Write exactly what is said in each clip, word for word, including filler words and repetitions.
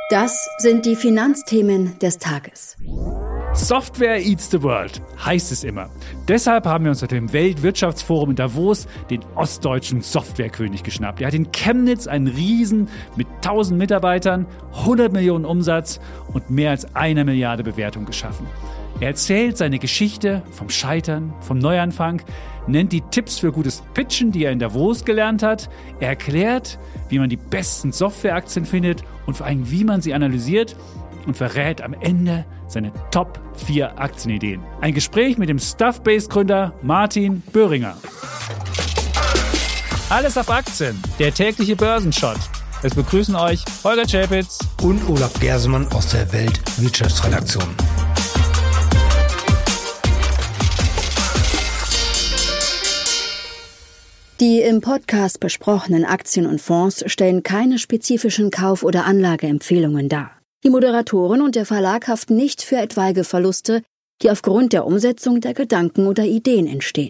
Das sind die Finanzthemen des Tages. Software eats the world, heißt es immer. Deshalb haben wir uns auf dem Weltwirtschaftsforum in Davos den ostdeutschen Softwarekönig geschnappt. Er hat in Chemnitz einen Riesen mit tausend Mitarbeitern, hundert Millionen Umsatz und mehr als einer Milliarde Bewertung geschaffen. Er erzählt seine Geschichte vom Scheitern, vom Neuanfang, nennt die Tipps für gutes Pitchen, die er in Davos gelernt hat. Er erklärt, wie man die besten Softwareaktien findet und vor allem, wie man sie analysiert und verrät am Ende seine Top vier Aktienideen. Ein Gespräch mit dem Stuffbase-Gründer Martin Böhringer. Alles auf Aktien, der tägliche Börsenshot. Es begrüßen euch Holger Czapitz und Olaf Gersemann aus der Weltwirtschaftsredaktion. Die im Podcast besprochenen Aktien und Fonds stellen keine spezifischen Kauf- oder Anlageempfehlungen dar. Die Moderatoren und der Verlag haften nicht für etwaige Verluste, die aufgrund der Umsetzung der Gedanken oder Ideen entstehen.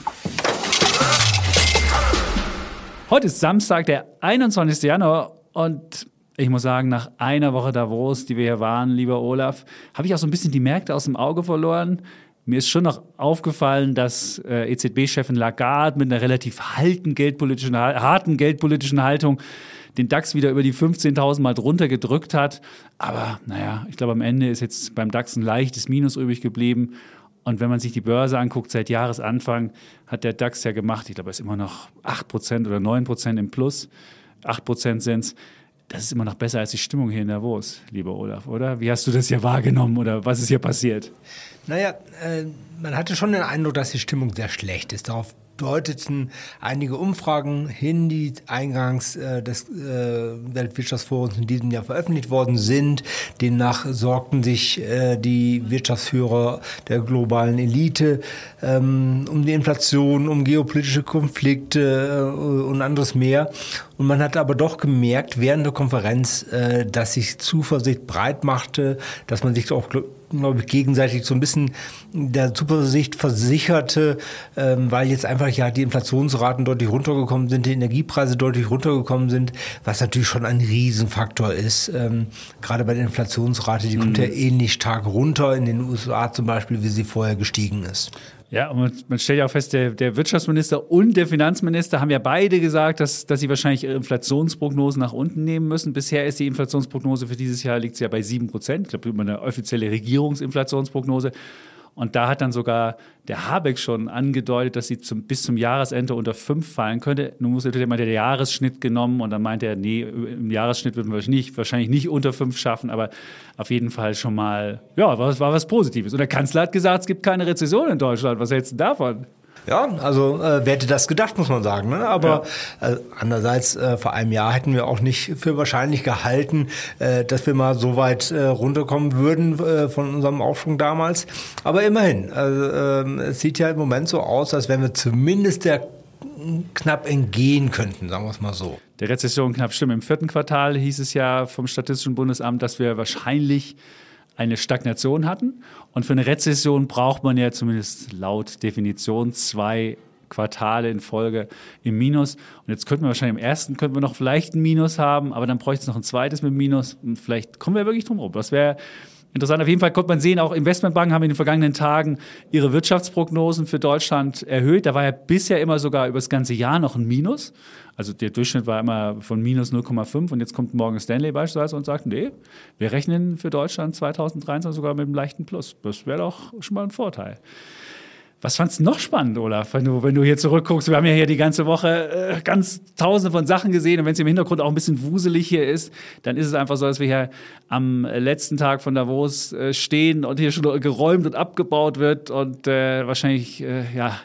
Heute ist Samstag, der einundzwanzigsten Januar und ich muss sagen, nach einer Woche Davos, die wir hier waren, lieber Olaf, habe ich auch so ein bisschen die Märkte aus dem Auge verloren. Mir ist schon noch aufgefallen, dass äh, E Z B-Chefin Lagarde mit einer relativ harten geldpolitischen, harten geldpolitischen Haltung den DAX wieder über die fünfzehntausend mal drunter gedrückt hat. Aber naja, ich glaube, am Ende ist jetzt beim DAX ein leichtes Minus übrig geblieben. Und wenn man sich die Börse anguckt, seit Jahresanfang hat der DAX ja gemacht, ich glaube, er ist immer noch acht Prozent oder neun Prozent im Plus. acht Prozent sind es. Das ist immer noch besser als die Stimmung hier in Davos, lieber Olaf, oder? Wie hast du das hier wahrgenommen oder was ist hier passiert? Naja, äh, man hatte schon den Eindruck, dass die Stimmung sehr schlecht ist. Darauf deuteten einige Umfragen hin, die eingangs äh, des äh, Weltwirtschaftsforums in diesem Jahr veröffentlicht worden sind. Demnach sorgten sich äh, die Wirtschaftsführer der globalen Elite ähm, um die Inflation, um geopolitische Konflikte äh, und anderes mehr. Und man hat aber doch gemerkt während der Konferenz, äh, dass sich Zuversicht breit machte, dass man sich auch, glaube ich, gegenseitig so ein bisschen der Zuversicht versicherte, ähm, weil jetzt einfach ja die Inflationsraten deutlich runtergekommen sind, die Energiepreise deutlich runtergekommen sind, was natürlich schon ein Riesenfaktor ist. Ähm, gerade bei der Inflationsrate, die mhm. kommt ja ähnlich stark runter in den U S A zum Beispiel, wie sie vorher gestiegen ist. Ja, und man, man stellt ja auch fest, der, der Wirtschaftsminister und der Finanzminister haben ja beide gesagt, dass, dass sie wahrscheinlich ihre Inflationsprognosen nach unten nehmen müssen. Bisher ist die Inflationsprognose für dieses Jahr liegt sie ja bei sieben Prozent. Ich glaube, über eine offizielle Regierungsinflationsprognose. Und da hat dann sogar der Habeck schon angedeutet, dass sie zum, bis zum Jahresende unter fünf fallen könnte. Nun muss natürlich mal der Jahresschnitt genommen und dann meinte er, nee, im Jahresschnitt würden wir nicht, wahrscheinlich nicht unter fünf schaffen, aber auf jeden Fall schon mal, ja, war, war was Positives. Und der Kanzler hat gesagt, es gibt keine Rezession in Deutschland. Was hältst du davon? Ja, also äh, wer hätte das gedacht, muss man sagen. Ne? Aber ja. äh, andererseits, äh, vor einem Jahr hätten wir auch nicht für wahrscheinlich gehalten, äh, dass wir mal so weit äh, runterkommen würden äh, von unserem Aufschwung damals. Aber immerhin, also, äh, es sieht ja im Moment so aus, als wenn wir zumindest der knapp entgehen könnten, sagen wir es mal so. Der Rezession knapp stimmt. Im vierten Quartal hieß es ja vom Statistischen Bundesamt, dass wir wahrscheinlich eine Stagnation hatten. Und für eine Rezession braucht man ja zumindest laut Definition zwei Quartale in Folge im Minus. Und jetzt könnten wir wahrscheinlich im ersten könnten wir noch vielleicht ein Minus haben, aber dann bräuchte es noch ein zweites mit Minus. Und vielleicht kommen wir wirklich drum rum. Das wäre interessant. Auf jeden Fall konnte man sehen, auch Investmentbanken haben in den vergangenen Tagen ihre Wirtschaftsprognosen für Deutschland erhöht. Da war ja bisher immer sogar über das ganze Jahr noch ein Minus. Also der Durchschnitt war immer von minus null Komma fünf und jetzt kommt Morgan Stanley beispielsweise und sagt, nee, wir rechnen für Deutschland zweitausenddreiundzwanzig sogar mit einem leichten Plus. Das wäre doch schon mal ein Vorteil. Was fandst du noch spannend, Olaf, wenn du, wenn du hier zurückguckst? Wir haben ja hier die ganze Woche äh, ganz tausende von Sachen gesehen und wenn es im Hintergrund auch ein bisschen wuselig hier ist, dann ist es einfach so, dass wir hier am letzten Tag von Davos äh, stehen und hier schon geräumt und abgebaut wird und äh, wahrscheinlich, äh, ja,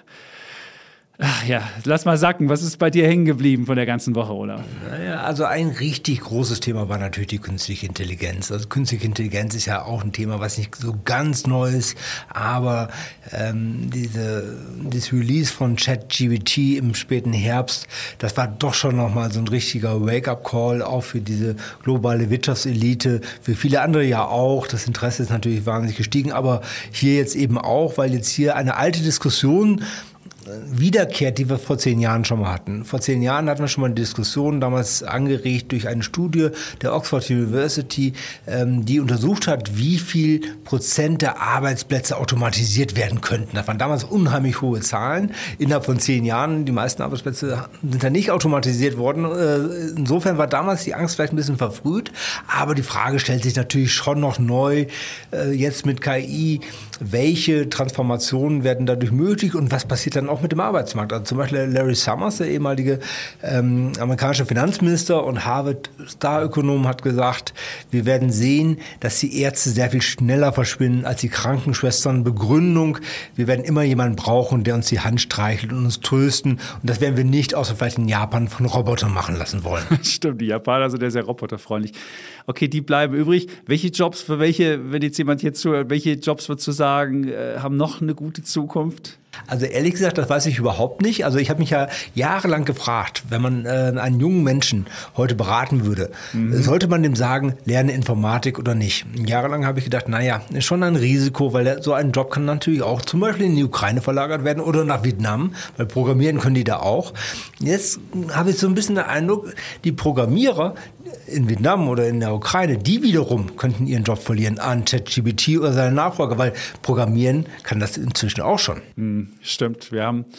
Ach ja, lass mal sacken. Was ist bei dir hängen geblieben von der ganzen Woche, Olaf? Naja, also ein richtig großes Thema war natürlich die künstliche Intelligenz. Also künstliche Intelligenz ist ja auch ein Thema, was nicht so ganz neu ist, aber ähm, diese, dieses Release von ChatGPT im späten Herbst, das war doch schon nochmal so ein richtiger Wake-up-Call, auch für diese globale Wirtschaftselite, für viele andere ja auch. Das Interesse ist natürlich wahnsinnig gestiegen, aber hier jetzt eben auch, weil jetzt hier eine alte Diskussion wiederkehrt, die wir vor zehn Jahren schon mal hatten. Vor zehn Jahren hatten wir schon mal eine Diskussion, damals angeregt durch eine Studie der Oxford University, ähm, die untersucht hat, wie viel Prozent der Arbeitsplätze automatisiert werden könnten. Das waren damals unheimlich hohe Zahlen. Innerhalb von zehn Jahren, die meisten Arbeitsplätze sind da nicht automatisiert worden. Äh, insofern war damals die Angst vielleicht ein bisschen verfrüht, aber die Frage stellt sich natürlich schon noch neu, äh, jetzt mit K I, welche Transformationen werden dadurch möglich und was passiert dann auch mit dem Arbeitsmarkt? Also zum Beispiel Larry Summers, der ehemalige ähm, amerikanische Finanzminister und Harvard-Star-Ökonom, hat gesagt, wir werden sehen, dass die Ärzte sehr viel schneller verschwinden als die Krankenschwestern. Begründung, wir werden immer jemanden brauchen, der uns die Hand streichelt und uns trösten. Und das werden wir nicht, außer vielleicht in Japan, von Robotern machen lassen wollen. Stimmt, die Japaner sind ja sehr roboterfreundlich. Okay, die bleiben übrig. Welche Jobs, für welche, wenn jetzt jemand jetzt zuhört, welche Jobs würdest du sagen, äh, haben noch eine gute Zukunft? Also ehrlich gesagt, das weiß ich überhaupt nicht. Also ich habe mich ja jahrelang gefragt, wenn man äh, einen jungen Menschen heute beraten würde, mhm. sollte man dem sagen, lerne Informatik oder nicht? Jahrelang habe ich gedacht, naja, ist schon ein Risiko, weil der, so ein Job kann natürlich auch zum Beispiel in die Ukraine verlagert werden oder nach Vietnam, weil programmieren können die da auch. Jetzt habe ich so ein bisschen den Eindruck, die Programmierer in Vietnam oder in der Ukraine, die wiederum könnten ihren Job verlieren an ChatGPT oder seine Nachfolger, weil Programmieren kann das inzwischen auch schon. Mhm. Stimmt, wir haben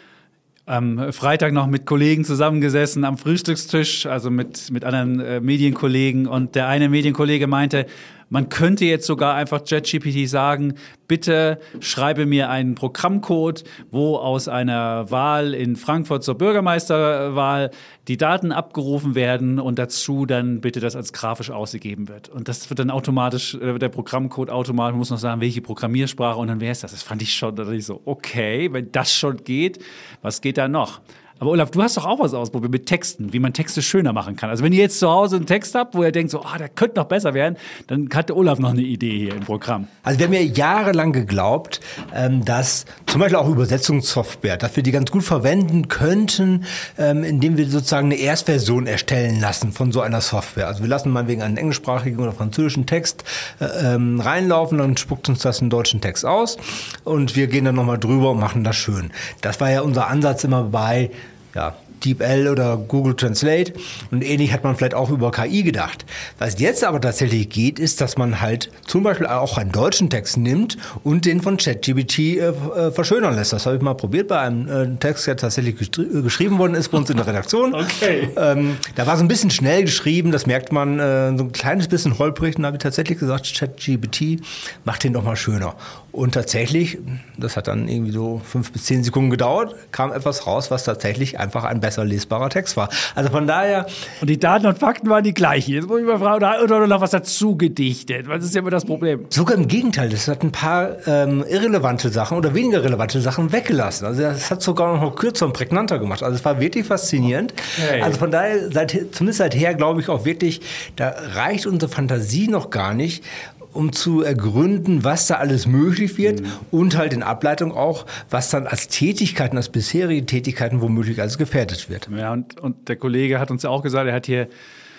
am Freitag noch mit Kollegen zusammengesessen am Frühstückstisch, also mit, mit anderen äh, Medienkollegen, und der eine Medienkollege meinte, man könnte jetzt sogar einfach ChatGPT sagen, bitte schreibe mir einen Programmcode, wo aus einer Wahl in Frankfurt zur Bürgermeisterwahl die Daten abgerufen werden und dazu dann bitte das als grafisch ausgegeben wird. Und das wird dann automatisch, äh, der Programmcode automatisch, man muss noch sagen, welche Programmiersprache, und dann wäre es das. Das fand ich schon, da dachte ich so, okay, wenn das schon geht, was geht da noch? Aber Olaf, du hast doch auch was ausprobiert mit Texten, wie man Texte schöner machen kann. Also wenn ihr jetzt zu Hause einen Text habt, wo ihr denkt, so, ah, der könnte noch besser werden, dann hatte Olaf noch eine Idee hier im Programm. Also wir haben ja jahrelang geglaubt, dass zum Beispiel auch Übersetzungssoftware, dass wir die ganz gut verwenden könnten, indem wir sozusagen eine Erstversion erstellen lassen von so einer Software. Also wir lassen mal wegen einen englischsprachigen oder französischen Text ähm, reinlaufen, dann spuckt uns das einen deutschen Text aus und wir gehen dann nochmal drüber und machen das schön. Das war ja unser Ansatz immer bei ja, DeepL oder Google Translate, und ähnlich hat man vielleicht auch über K I gedacht. Was jetzt aber tatsächlich geht, ist, dass man halt zum Beispiel auch einen deutschen Text nimmt und den von ChatGPT äh, verschönern lässt. Das habe ich mal probiert bei einem äh, Text, der tatsächlich gestri- geschrieben worden ist bei uns in der Redaktion. Okay. Ähm, da war so ein bisschen schnell geschrieben, das merkt man, äh, so ein kleines bisschen holprig, und da habe ich tatsächlich gesagt, ChatGPT, mach den doch mal schöner. Und tatsächlich, das hat dann irgendwie so fünf bis zehn Sekunden gedauert, kam etwas raus, was tatsächlich einfach ein besser lesbarer Text war. Also von daher... Und die Daten und Fakten waren die gleichen. Jetzt muss ich mal fragen, oder, oder noch was dazu gedichtet? Was ist ja immer das Problem? Sogar im Gegenteil, das hat ein paar ähm, irrelevante Sachen oder weniger relevante Sachen weggelassen. Also das hat sogar noch kürzer und prägnanter gemacht. Also es war wirklich faszinierend. Okay. Also von daher, seit, zumindest seither glaube ich auch wirklich, da reicht unsere Fantasie noch gar nicht, um zu ergründen, was da alles möglich wird, mhm. und halt in Ableitung auch, was dann als Tätigkeiten, als bisherige Tätigkeiten womöglich als gefährdet wird. Ja, und, und der Kollege hat uns ja auch gesagt, er hat hier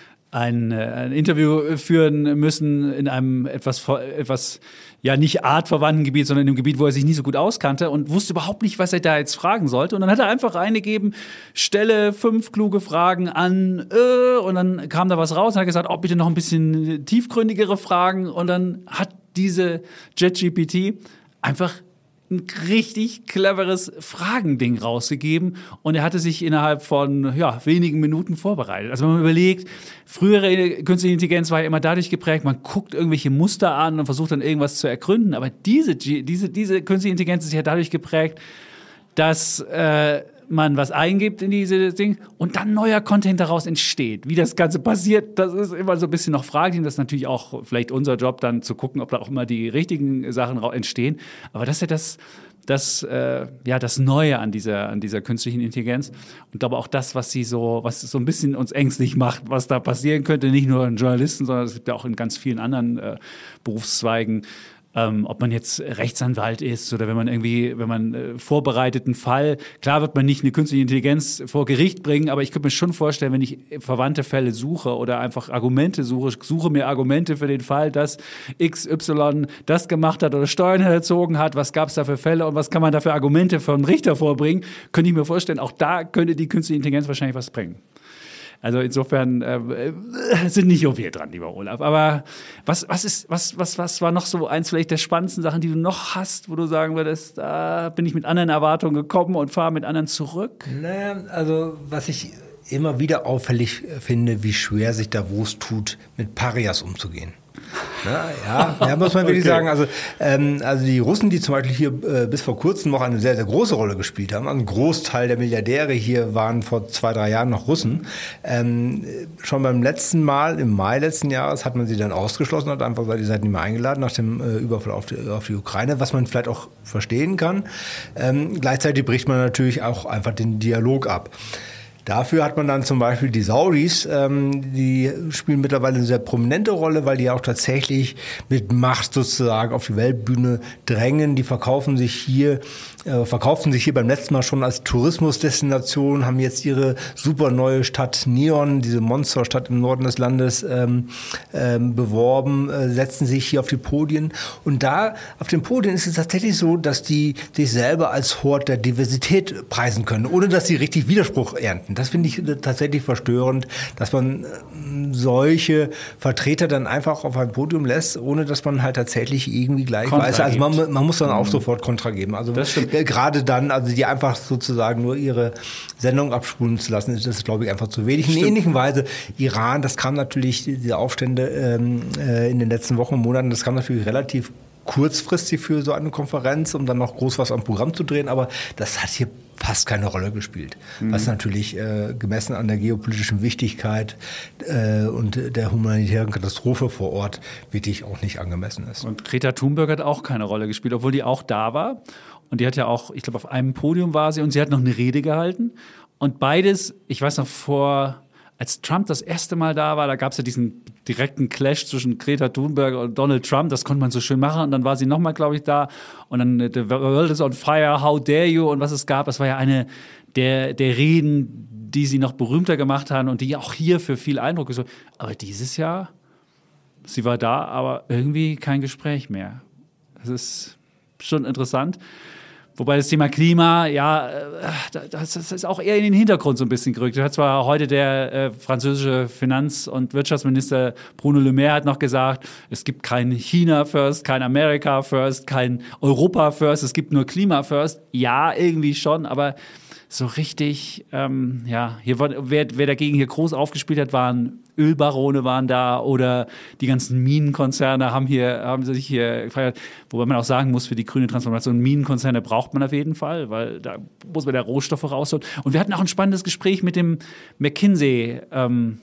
ein, ein Interview führen müssen in einem etwas, etwas ja nicht artverwandten Gebiet, sondern in einem Gebiet, wo er sich nicht so gut auskannte und wusste überhaupt nicht, was er da jetzt fragen sollte. Und dann hat er einfach eingegeben, stelle fünf kluge Fragen an, äh, und dann kam da was raus und hat gesagt, oh, bitte noch ein bisschen tiefgründigere Fragen. Und dann hat diese ChatGPT einfach ein richtig cleveres Fragending rausgegeben, und er hatte sich innerhalb von ja, wenigen Minuten vorbereitet. Also wenn man überlegt, frühere künstliche Intelligenz war ja immer dadurch geprägt, man guckt irgendwelche Muster an und versucht dann irgendwas zu ergründen, aber diese, diese, diese künstliche Intelligenz ist ja dadurch geprägt, dass äh, man was eingibt in diese Dinge und dann neuer Content daraus entsteht. Wie das Ganze passiert, das ist immer so ein bisschen noch fraglich. Das ist natürlich auch vielleicht unser Job, dann zu gucken, ob da auch immer die richtigen Sachen entstehen. Aber das ist ja das, das, äh, ja, das Neue an dieser, an dieser künstlichen Intelligenz. Und aber auch das, was sie so, was so ein bisschen uns ängstlich macht, was da passieren könnte, nicht nur in Journalisten, sondern es gibt ja auch in ganz vielen anderen äh, Berufszweigen, Ähm, ob man jetzt Rechtsanwalt ist oder wenn man irgendwie, wenn man äh, vorbereiteten Fall, klar wird man nicht eine künstliche Intelligenz vor Gericht bringen, aber ich könnte mir schon vorstellen, wenn ich verwandte Fälle suche oder einfach Argumente suche, suche mir Argumente für den Fall, dass X Y das gemacht hat oder Steuern erzogen hat, was gab es da für Fälle und was kann man da für Argumente vom Richter vorbringen, könnte ich mir vorstellen, auch da könnte die künstliche Intelligenz wahrscheinlich was bringen. Also insofern äh, sind nicht nur wir dran, lieber Olaf. Aber was, was, ist, was, was, was war noch so eins vielleicht der spannendsten Sachen, die du noch hast, wo du sagen würdest, da bin ich mit anderen Erwartungen gekommen und fahre mit anderen zurück? Naja, also was ich immer wieder auffällig finde, wie schwer sich Davos tut, mit Parias umzugehen. Na, ja, ja, muss man wirklich okay. sagen. Also, ähm, also die Russen, die zum Beispiel hier äh, bis vor kurzem noch eine sehr, sehr große Rolle gespielt haben, ein Großteil der Milliardäre hier waren vor zwei, drei Jahren noch Russen. Ähm, schon beim letzten Mal, im Mai letzten Jahres, hat man sie dann ausgeschlossen, hat einfach gesagt, ihr seid nicht mehr eingeladen nach dem äh, Überfall auf die, auf die Ukraine, was man vielleicht auch verstehen kann. Ähm, gleichzeitig bricht man natürlich auch einfach den Dialog ab. Dafür hat man dann zum Beispiel die Saudis, ähm, die spielen mittlerweile eine sehr prominente Rolle, weil die auch tatsächlich mit Macht sozusagen auf die Weltbühne drängen. Die verkaufen sich hier, äh, verkauften sich hier beim letzten Mal schon als Tourismusdestination, haben jetzt ihre super neue Stadt Neon, diese Monsterstadt im Norden des Landes, ähm, ähm, beworben, äh, setzen sich hier auf die Podien. Und da auf den Podien ist es tatsächlich so, dass die sich selber als Hort der Diversität preisen können, ohne dass sie richtig Widerspruch ernten. Das finde ich tatsächlich verstörend, dass man solche Vertreter dann einfach auf ein Podium lässt, ohne dass man halt tatsächlich irgendwie gleich weiß. Also man, man muss dann auch mhm. sofort Kontra geben. Also gerade dann, also die einfach sozusagen nur ihre Sendung abspulen zu lassen, ist das, glaube ich, einfach zu wenig. In einer ähnlichen Weise Iran, das kam natürlich, diese Aufstände ähm, äh, in den letzten Wochen und Monaten, das kam natürlich relativ kurzfristig für so eine Konferenz, um dann noch groß was am Programm zu drehen, aber das hat hier fast keine Rolle gespielt, mhm. was natürlich äh, gemessen an der geopolitischen Wichtigkeit äh, und der humanitären Katastrophe vor Ort wirklich auch nicht angemessen ist. Und Greta Thunberg hat auch keine Rolle gespielt, obwohl die auch da war. Und die hat ja auch, ich glaube, auf einem Podium war sie und sie hat noch eine Rede gehalten. Und beides, ich weiß noch, vor, als Trump das erste Mal da war, da gab es ja diesen direkten Clash zwischen Greta Thunberg und Donald Trump. Das konnte man so schön machen. Und dann war sie nochmal, glaube ich, da. Und dann The World is on Fire, How dare you? Und was es gab, das war ja eine der, der Reden, die sie noch berühmter gemacht haben und die auch hier für viel Eindruck gesorgt haben. Aber dieses Jahr, sie war da, aber irgendwie kein Gespräch mehr. Das ist schon interessant. Wobei das Thema Klima, ja, das ist auch eher in den Hintergrund so ein bisschen gerückt. Da hat zwar heute der äh, französische Finanz- und Wirtschaftsminister Bruno Le Maire hat noch gesagt, es gibt kein China First, kein America First, kein Europa First, es gibt nur Klima First. Ja, irgendwie schon, aber so richtig, ähm, ja, hier war, wer, wer dagegen hier groß aufgespielt hat, waren Ölbarone waren da oder die ganzen Minenkonzerne haben hier, haben sich hier gefeiert. Wobei man auch sagen muss, für die grüne Transformation, Minenkonzerne braucht man auf jeden Fall, weil da muss man da Rohstoffe rausholen. Und wir hatten auch ein spannendes Gespräch mit dem McKinsey, ähm,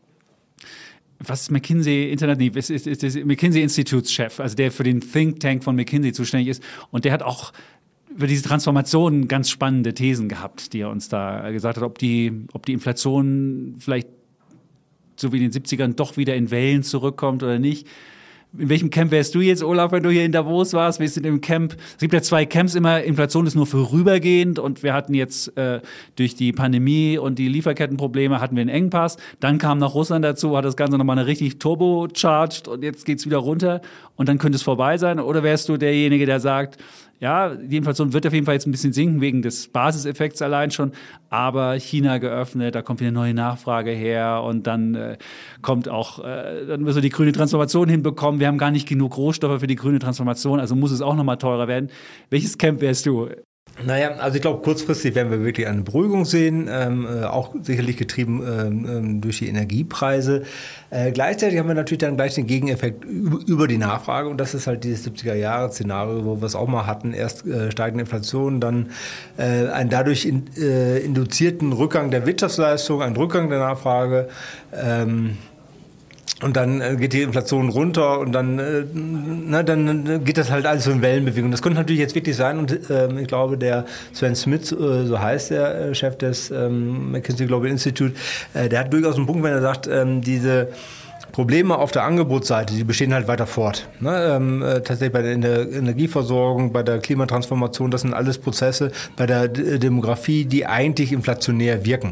was ist McKinsey Internet? Nee, ist, ist, ist, ist McKinsey Institutschef, also der für den Think Tank von McKinsey zuständig ist. Und der hat auch über diese Transformation ganz spannende Thesen gehabt, die er uns da gesagt hat, ob die, ob die Inflation vielleicht so wie in den siebzigern doch wieder in Wellen zurückkommt oder nicht. In welchem Camp wärst du jetzt, Olaf, wenn du hier in Davos warst? Wir sind im Camp. Es gibt ja zwei Camps immer. Inflation ist nur vorübergehend und wir hatten jetzt äh, durch die Pandemie und die Lieferkettenprobleme hatten wir einen Engpass. Dann kam noch Russland dazu, hat das Ganze nochmal eine richtig turbocharged und jetzt geht's wieder runter und dann könnte es vorbei sein. Oder wärst du derjenige, der sagt, ja, die Inflation wird auf jeden Fall jetzt ein bisschen sinken wegen des Basiseffekts allein schon, aber China geöffnet, da kommt wieder neue Nachfrage her und dann äh, kommt auch, äh, dann müssen wir die grüne Transformation hinbekommen. Wir haben gar nicht genug Rohstoffe für die grüne Transformation, also muss es auch nochmal teurer werden. Welches Camp wärst du? Naja, also ich glaube, kurzfristig werden wir wirklich eine Beruhigung sehen, ähm, äh, auch sicherlich getrieben ähm, durch die Energiepreise. Äh, gleichzeitig haben wir natürlich dann gleich den Gegeneffekt über, über die Nachfrage und das ist halt dieses siebziger-Jahre-Szenario, wo wir es auch mal hatten, erst äh, steigende Inflation, dann äh, einen dadurch in, äh, induzierten Rückgang der Wirtschaftsleistung, einen Rückgang der Nachfrage, ähm, und dann äh, geht die Inflation runter und dann, äh, na, dann geht das halt alles so in Wellenbewegung. Das könnte natürlich jetzt wirklich sein und äh, ich glaube, der Sven Smith, äh, so heißt der äh, Chef des ähm, McKinsey Global Institute, äh, der hat durchaus einen Punkt, wenn er sagt, ähm, diese Probleme auf der Angebotsseite, die bestehen halt weiter fort. Ne? Ähm, äh, tatsächlich bei der Energieversorgung, bei der Klimatransformation, das sind alles Prozesse bei der D- Demografie, die eigentlich inflationär wirken.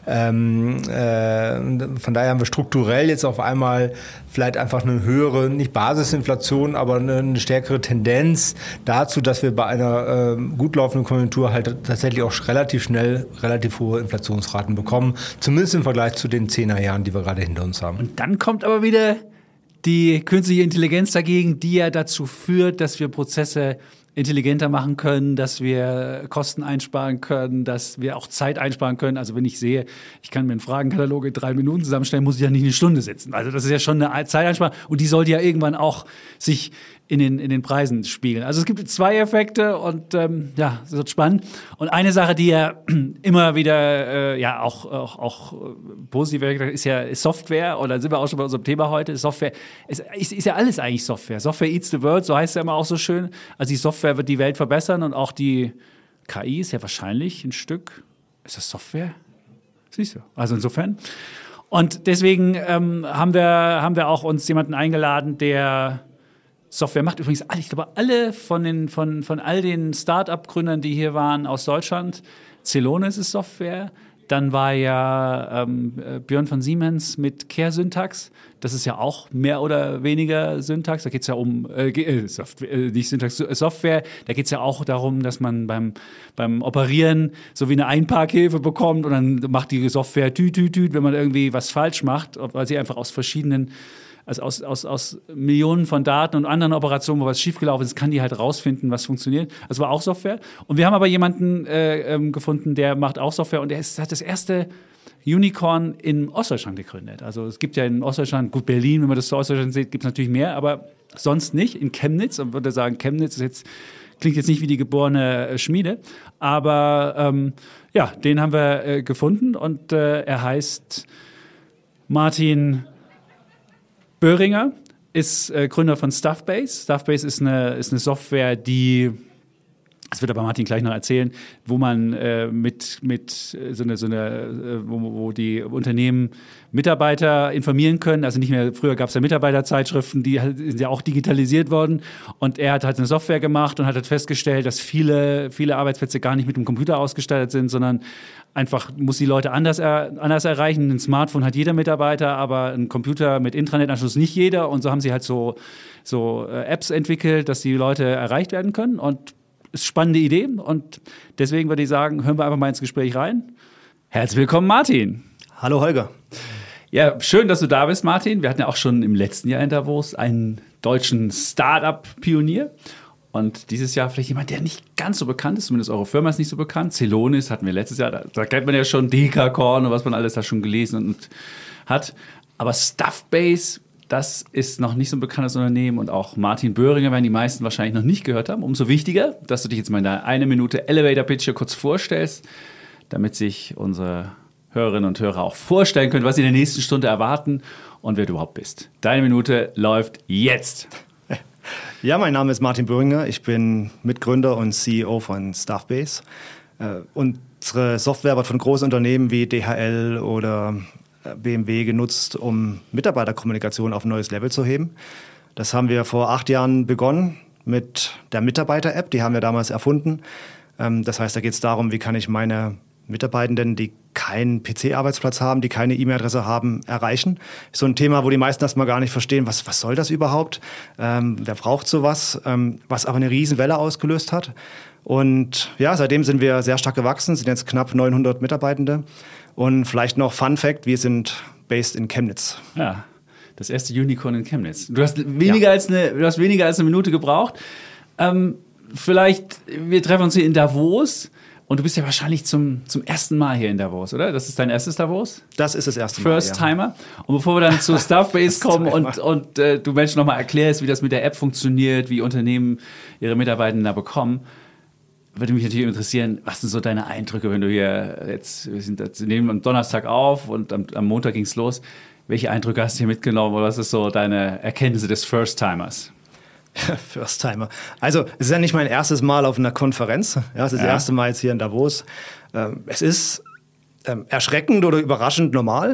Ähm, äh, von daher haben wir strukturell jetzt auf einmal vielleicht einfach eine höhere, nicht Basisinflation, aber eine, eine stärkere Tendenz dazu, dass wir bei einer äh, gut laufenden Konjunktur halt tatsächlich auch relativ schnell relativ hohe Inflationsraten bekommen, zumindest im Vergleich zu den zehner Jahren, die wir gerade hinter uns haben. Und dann kommt aber wieder die künstliche Intelligenz dagegen, die ja dazu führt, dass wir Prozesse intelligenter machen können, dass wir Kosten einsparen können, dass wir auch Zeit einsparen können. Also wenn ich sehe, ich kann mir einen Fragenkatalog in drei Minuten zusammenstellen, muss ich ja nicht eine Stunde sitzen. Also das ist ja schon eine Zeiteinsparung und die sollte ja irgendwann auch sich in den, in den Preisen spiegeln. Also es gibt zwei Effekte und ähm, ja, es wird spannend. Und eine Sache, die ja immer wieder äh, ja auch, auch, auch positiv ist ja ist Software, oder sind wir auch schon bei unserem Thema heute, Software, es ist, ist ja alles eigentlich Software. Software eats the world, so heißt es ja immer auch so schön. Also die Software wird die Welt verbessern und auch die K I ist ja wahrscheinlich ein Stück, ist das Software? Siehst du. Also insofern. Und deswegen ähm, haben wir, haben wir auch uns jemanden eingeladen, der Software macht. Übrigens alle, ich glaube, alle von den, von, von all den Start-up-Gründern, die hier waren aus Deutschland, Celonis ist Software. Dann war ja ähm, Björn von Siemens mit Care-Syntax. Das ist ja auch mehr oder weniger Syntax. Da geht es ja um, äh, äh, Software, äh, nicht Syntax, Software. Da geht es ja auch darum, dass man beim, beim Operieren so wie eine Einparkhilfe bekommt und dann macht die Software tüt, tüt, tüt, wenn man irgendwie was falsch macht, weil sie einfach aus verschiedenen Also aus, aus, aus Millionen von Daten und anderen Operationen, wo was schiefgelaufen ist, kann die halt rausfinden, was funktioniert. Das war auch Software. Und wir haben aber jemanden äh, ähm, gefunden, der macht auch Software und der ist, hat das erste Unicorn in Ostdeutschland gegründet. Also es gibt ja in Ostdeutschland, gut, Berlin, wenn man das zu Ostdeutschland sieht, gibt es natürlich mehr, aber sonst nicht. In Chemnitz, und würde sagen, Chemnitz ist jetzt, klingt jetzt nicht wie die geborene äh, Schmiede, aber ähm, ja, den haben wir äh, gefunden und äh, er heißt Martin Böhringer, ist äh, Gründer von Stuffbase. Stuffbase ist eine, ist eine Software, die, das wird aber Martin gleich noch erzählen, wo man äh, mit, mit so eine, so eine äh, wo, wo die Unternehmen Mitarbeiter informieren können. Also nicht mehr, früher gab es ja Mitarbeiterzeitschriften, die sind ja auch digitalisiert worden. Und er hat halt eine Software gemacht und hat halt festgestellt, dass viele, viele Arbeitsplätze gar nicht mit dem Computer ausgestattet sind, sondern einfach muss die Leute anders, er, anders erreichen. Ein Smartphone hat jeder Mitarbeiter, aber ein Computer mit Intranetanschluss nicht jeder. Und so haben sie halt so, so äh, Apps entwickelt, dass die Leute erreicht werden können. Und ist eine spannende Idee. Und deswegen würde ich sagen, hören wir einfach mal ins Gespräch rein. Herzlich willkommen, Martin. Hallo, Holger. Ja, schön, dass du da bist, Martin. Wir hatten ja auch schon im letzten Jahr in Davos einen deutschen Start-up-Pionier. Und dieses Jahr vielleicht jemand, der nicht ganz so bekannt ist, zumindest eure Firma ist nicht so bekannt. Celonis hatten wir letztes Jahr, da, da kennt man ja schon Dekakorn und was man alles da schon gelesen und, und hat. Aber Stuffbase, das ist noch nicht so ein bekanntes Unternehmen und auch Martin Böhringer werden die meisten wahrscheinlich noch nicht gehört haben. Umso wichtiger, dass du dich jetzt mal in der eine Minute Elevator-Pitch hier kurz vorstellst, damit sich unsere Hörerinnen und Hörer auch vorstellen können, was sie in der nächsten Stunde erwarten und wer du überhaupt bist. Deine Minute läuft jetzt. Ja, mein Name ist Martin Böhringer. Ich bin Mitgründer und C E O von Stuffbase. Äh, unsere Software wird von großen Unternehmen wie D H L oder B M W genutzt, um Mitarbeiterkommunikation auf ein neues Level zu heben. Das haben wir vor acht Jahren begonnen mit der Mitarbeiter-App. Die haben wir damals erfunden. Ähm, das heißt, da geht es darum, wie kann ich meine Mitarbeitenden, die keinen P C-Arbeitsplatz haben, die keine E-Mail-Adresse haben, erreichen. So ein Thema, wo die meisten erstmal gar nicht verstehen, was, was soll das überhaupt? Ähm, wer braucht sowas? Ähm, was aber eine Riesenwelle ausgelöst hat. Und ja, seitdem sind wir sehr stark gewachsen, sind jetzt knapp neunhundert Mitarbeitende. Und vielleicht noch Fun Fact, wir sind based in Chemnitz. Ja, das erste Unicorn in Chemnitz. Du hast weniger, ja. als, eine, du hast weniger als eine Minute gebraucht. Ähm, vielleicht, wir treffen uns hier in Davos. Und du bist ja wahrscheinlich zum, zum ersten Mal hier in Davos, oder? Das ist dein erstes Davos? Das ist das erste Mal, First-Timer. Ja. Und bevor wir dann zu Stuffbase kommen und, und äh, du Menschen nochmal erklärst, wie das mit der App funktioniert, wie Unternehmen ihre Mitarbeitenden da bekommen, würde mich natürlich interessieren, was sind so deine Eindrücke, wenn du hier jetzt, wir sind wir nehmen am Donnerstag auf und am, am Montag ging es los. Welche Eindrücke hast du hier mitgenommen oder was ist so deine Erkenntnisse des First-Timers? First-Timer. Also es ist ja nicht mein erstes Mal auf einer Konferenz. Ja, es ist ja. das erste Mal jetzt hier in Davos. Ähm, es ist ähm, erschreckend oder überraschend normal.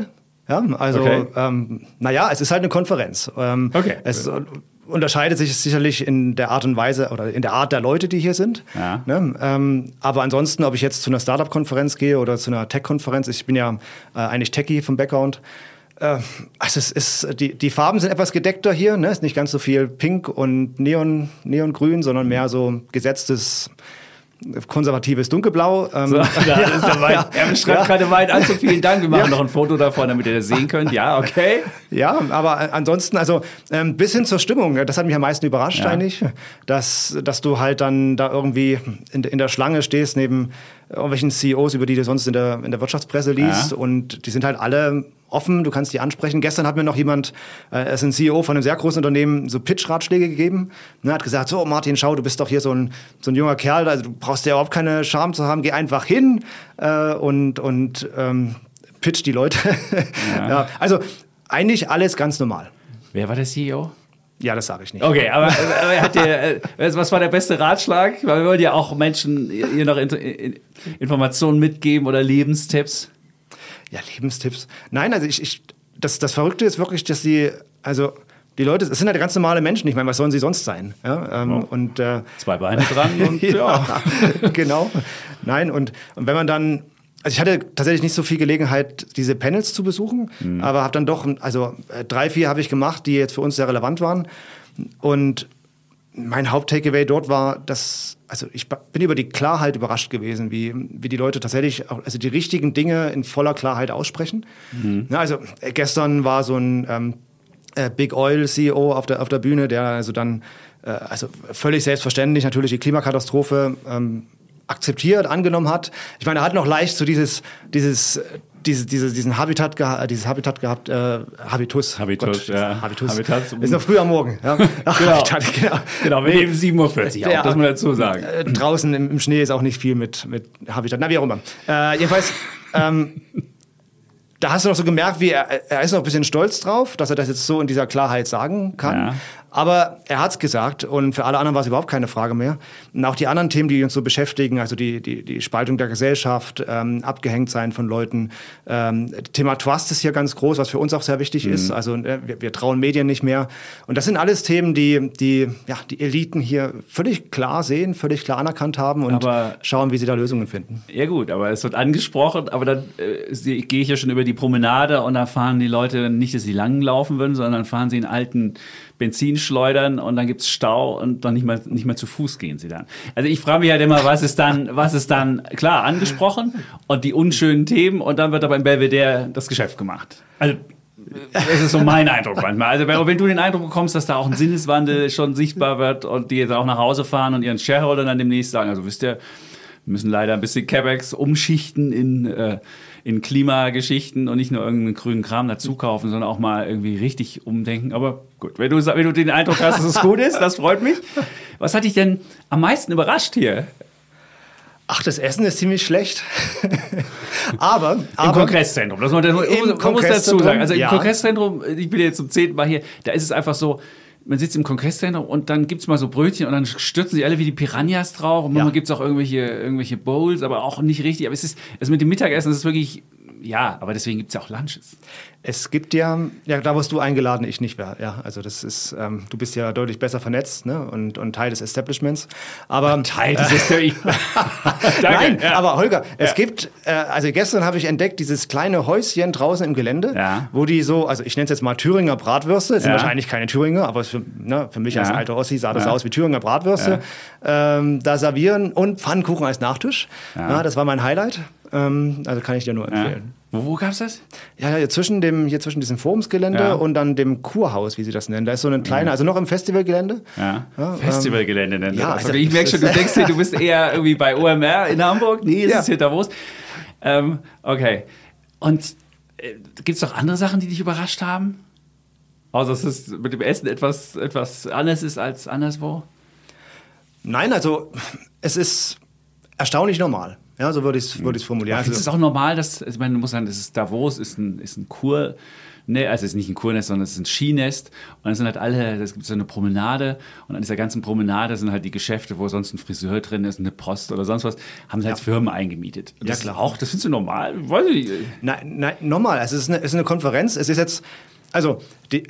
Ja, also, Okay. ähm, naja, es ist halt eine Konferenz. Ähm, Okay. Es unterscheidet sich sicherlich in der Art und Weise oder in der Art der Leute, die hier sind. Ja. Ne? Ähm, aber ansonsten, ob ich jetzt zu einer Startup-Konferenz gehe oder zu einer Tech-Konferenz, ich bin ja äh, eigentlich Techie vom Background. Äh, also es ist, die, die Farben sind etwas gedeckter hier. Ne? Es ist nicht ganz so viel Pink und Neon, Neongrün, sondern mehr so gesetztes konservatives Dunkelblau. Ähm, So, da ist der Wein. Ja. Er schreibt Ja. gerade Wein. Also vielen Dank. Wir machen noch ein Foto davon, damit ihr das sehen könnt. Ja, okay. Ja, aber ansonsten, also ähm, bis hin zur Stimmung, das hat mich am meisten überrascht Ja. eigentlich, dass, dass du halt dann da irgendwie in, in der Schlange stehst neben irgendwelchen C E Os, über die du sonst in der, in der Wirtschaftspresse liest Ja. und die sind halt alle offen, du kannst die ansprechen. Gestern hat mir noch jemand, äh, er ist ein C E O von einem sehr großen Unternehmen, so Pitch-Ratschläge gegeben. Ne, hat gesagt, so Martin, schau, du bist doch hier so ein, so ein junger Kerl, also du brauchst ja überhaupt keine Scham zu haben, geh einfach hin äh, und, und ähm, pitch die Leute. Ja. Ja, also eigentlich alles ganz normal. Wer war der C E O? Ja, das sage ich nicht. Okay, aber, aber er hat dir, äh, was war der beste Ratschlag? Weil wir wollen ja auch Menschen hier noch in, in, Informationen mitgeben oder Lebenstipps. Ja, Lebenstipps. Nein, also ich, ich das, das Verrückte ist wirklich, dass die, also die Leute, es sind halt ganz normale Menschen. Ich meine, was sollen sie sonst sein? Ja, ähm, Oh. und, äh, Zwei Beine dran und ja. genau. Nein, und, und wenn man dann, also ich hatte tatsächlich nicht so viel Gelegenheit, diese Panels zu besuchen, Mhm. aber habe dann doch, also äh, drei, vier habe ich gemacht, die jetzt für uns sehr relevant waren. Und mein Haupt-Takeaway dort war, dass, also ich ba- bin über die Klarheit überrascht gewesen, wie, wie die Leute tatsächlich auch, also die richtigen Dinge in voller Klarheit aussprechen. Ja, also äh, gestern war so ein ähm, äh, Big Oil C E O auf der, auf der Bühne, der also dann, äh, also völlig selbstverständlich natürlich die Klimakatastrophe ähm, akzeptiert, angenommen hat. Ich meine, er hat noch leicht so dieses, dieses, äh, diese, diese, diesen Habitat, geha dieses Habitat gehabt, äh, Habitus. Habitus, ja. Habitus. Habitus. Ist noch früh am Morgen. Ja. Ach, Genau. Habitat, genau. Genau, wir nehmen sieben Uhr vierzig auf, Ja. das muss man dazu sagen. Äh, draußen im, im Schnee ist auch nicht viel mit, mit Habitat. Na, wie auch immer. Äh, jedenfalls, ähm, da hast du noch so gemerkt, wie er, er ist noch ein bisschen stolz drauf, dass er das jetzt so in dieser Klarheit sagen kann. Ja. Aber er hat es gesagt und für alle anderen war es überhaupt keine Frage mehr. Und auch die anderen Themen, die uns so beschäftigen, also die, die, die Spaltung der Gesellschaft, ähm, Abgehängtsein von Leuten. Ähm, Thema Trust ist hier ganz groß, was für uns auch sehr wichtig Mhm. ist. Also äh, wir, wir trauen Medien nicht mehr. Und das sind alles Themen, die die, ja, die Eliten hier völlig klar sehen, völlig klar anerkannt haben und Aber- schauen, wie sie da Lösungen finden. Ja gut, aber es wird angesprochen, aber dann äh, sie- gehe ich ja schon über die Promenade und da fahren die Leute nicht, dass sie lang laufen würden, sondern dann fahren sie in alten Benzinschleudern und dann gibt's Stau und dann nicht mal, nicht mal zu Fuß gehen sie dann. Also ich frage mich halt immer, was ist dann, was ist dann, klar, angesprochen und die unschönen Themen und dann wird aber im Belvedere das Geschäft gemacht. Also das ist so mein Eindruck manchmal. Also wenn, wenn du den Eindruck bekommst, dass da auch ein Sinneswandel schon sichtbar wird und die jetzt auch nach Hause fahren und ihren Shareholder dann demnächst sagen, also wisst ihr, wir müssen leider ein bisschen CapEx umschichten in, äh, in Klimageschichten und nicht nur irgendeinen grünen Kram dazu kaufen, sondern auch mal irgendwie richtig umdenken. Aber gut, wenn du, wenn du den Eindruck hast, dass es gut ist, das freut mich. Was hat dich denn am meisten überrascht hier? Ach, das Essen ist ziemlich schlecht. aber, Im aber Kongreszentrum. Das man, das man, Im man muss dazu Kongreszentrum, sagen. Also im ja. Kongreszentrum, ich bin jetzt zum zehnten Mal hier, da ist es einfach so, man sitzt im Kongreszentrum und dann gibt's mal so Brötchen und dann stürzen sie alle wie die Piranhas drauf. Und Ja. manchmal gibt's auch irgendwelche, irgendwelche Bowls, aber auch nicht richtig. Aber es ist, es mit dem Mittagessen, das ist wirklich, ja, aber deswegen gibt's ja auch Lunches. es gibt ja, ja, da wirst du eingeladen, ich nicht. Ja, also das ist, ähm, du bist ja deutlich besser vernetzt, ne? und, und Teil des Establishments. Aber Teil des Establishments. Danke. Nein, Ja. aber Holger, es Ja. gibt, äh, also gestern habe ich entdeckt, dieses kleine Häuschen draußen im Gelände, Ja. wo die so, also ich nenne es jetzt mal Thüringer Bratwürste, es sind Ja. wahrscheinlich keine Thüringer, aber für, ne, für mich Ja. als alter Ossi sah das Ja. aus wie Thüringer Bratwürste, ähm, da servieren und Pfannkuchen als Nachtisch. Ja. Ja, das war mein Highlight, ähm, also kann ich dir nur Ja. empfehlen. Wo, wo gab's das? Ja, ja, hier zwischen dem, hier zwischen diesem Forumsgelände Ja. und dann dem Kurhaus, wie sie das nennen. Da ist so ein kleiner, also noch im Festivalgelände. Ja. Ja, Festivalgelände nennt ja, er das. also ich merke schon, du das- denkst dir, du bist eher irgendwie bei O M R in Hamburg. Nee, es Ja. ist hier Davos. Ähm, okay. Und äh, gibt es noch andere Sachen, die dich überrascht haben? Außer dass es mit dem Essen etwas, etwas anders ist als anderswo? Nein, also es ist erstaunlich normal. Ja, so würde ich es würd formulieren. Aber findest du es auch normal, dass, ich meine, du musst sagen, das ist Davos, ist ein, ist ein Kur, ne, also es ist nicht ein Kurnest, sondern es ist ein Skinest. Und dann sind halt alle, es gibt so eine Promenade und an dieser ganzen Promenade sind halt die Geschäfte, wo sonst ein Friseur drin ist, eine Post oder sonst was, haben sie halt ja. Firmen eingemietet. Und ja, das klar. Auch, das findest du normal? Weiß ich nicht. Nein, nein, normal. Also es ist, eine, es ist eine Konferenz. Es ist jetzt, also die,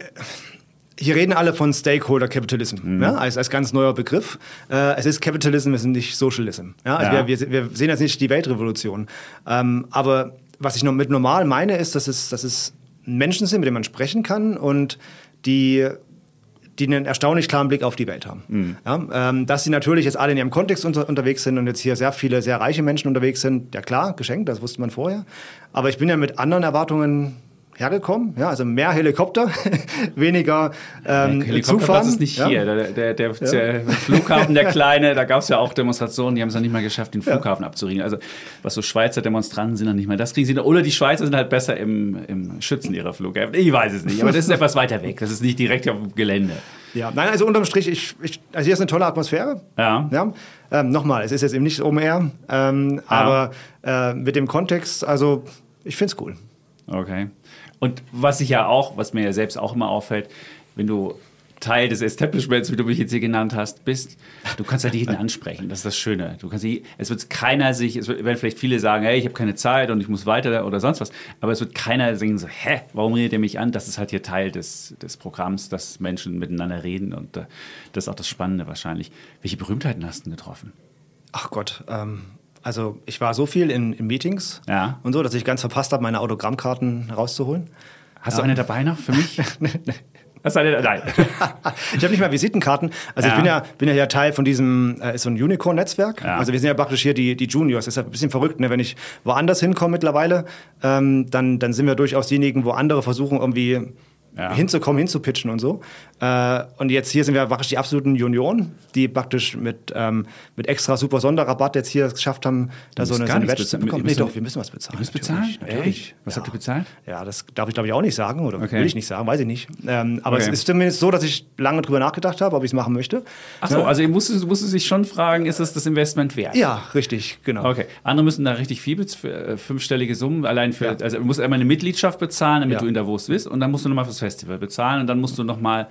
hier reden alle von Stakeholder Capitalism, mhm. ja, als, als ganz neuer Begriff. Äh, es ist Capitalism, es ist nicht Socialism. Ja? Also ja. Wir, wir, wir sehen jetzt nicht die Weltrevolution. Ähm, aber was ich noch mit normal meine, ist, dass es, dass es Menschen sind, mit denen man sprechen kann und die, die einen erstaunlich klaren Blick auf die Welt haben. Mhm. Ja, ähm, dass sie natürlich jetzt alle in ihrem Kontext unter, unterwegs sind und jetzt hier sehr viele, sehr reiche Menschen unterwegs sind, ja klar, geschenkt, das wusste man vorher. Aber ich bin ja mit anderen Erwartungen hergekommen, ja, also mehr Helikopter, weniger ähm, Helikopterplatz ist nicht ja? hier. Der, der, der, ja. der Flughafen, der kleine, da gab es ja auch Demonstrationen, die haben es noch nicht mal geschafft, den Flughafen ja. abzuriegeln. Also was so Schweizer Demonstranten sind, noch nicht mal das kriegen sie noch. Oder die Schweizer sind halt besser im, im Schützen ihrer Flughäfen. Ich weiß es nicht, aber das ist etwas weiter weg. Das ist nicht direkt auf dem Gelände. Ja, nein, also unterm Strich, ich, ich, also hier ist eine tolle Atmosphäre. Ja. ja? Ähm, nochmal, es ist jetzt eben nicht Open Air, ähm, ja. aber äh, mit dem Kontext, also ich finde es cool. Okay. Und was ich ja auch, was mir ja selbst auch immer auffällt, wenn du Teil des Establishments, wie du mich jetzt hier genannt hast, bist, du kannst halt jeden ansprechen. Das ist das Schöne. Du kannst, es wird keiner sich, es werden vielleicht viele sagen, hey, ich habe keine Zeit und ich muss weiter oder sonst was. Aber es wird keiner sagen so, hä, warum redet ihr mich an? Das ist halt hier Teil des, des Programms, dass Menschen miteinander reden und äh, das ist auch das Spannende wahrscheinlich. Welche Berühmtheiten hast du getroffen? Ach Gott, ähm... Also ich war so viel in, in Meetings ja. und so, dass ich ganz verpasst habe, meine Autogrammkarten rauszuholen. Hast ja. du eine dabei noch für mich? Hast du eine? Nein. Ich habe nicht mal Visitenkarten. Also ja. ich bin ja, bin ja hier Teil von diesem, äh, so ein Unicorn-Netzwerk. Ja. Also wir sind ja praktisch hier die, die Juniors. Das ist ja ein bisschen verrückt, ne? Wenn ich woanders hinkomme mittlerweile, ähm, dann, dann sind wir durchaus diejenigen, wo andere versuchen irgendwie ja. hinzukommen, hinzupitchen und so. Äh, und jetzt hier sind wir praktisch die absoluten Junioren, die praktisch mit, ähm, mit extra super Sonderrabatt jetzt hier es geschafft haben, da so eine, so eine Badge zu bekommen. Nee, doch, wir müssen was bezahlen. Ihr müsst bezahlen? Natürlich. Was ja. habt ihr bezahlt? Ja, das darf ich glaube ich auch nicht sagen oder okay. will ich nicht sagen, weiß ich nicht. Ähm, aber okay. es ist zumindest so, dass ich lange drüber nachgedacht habe, ob ich es machen möchte. Ach so, ja. also ihr musstet, musstet sich schon fragen, ist es das Investment wert? Ja, richtig, genau. Okay. Andere müssen da richtig viel, für, fünfstellige Summen, allein für, ja. also du musst einmal eine Mitgliedschaft bezahlen, damit ja. du in Davos bist und dann musst du nochmal fürs Festival bezahlen und dann musst du nochmal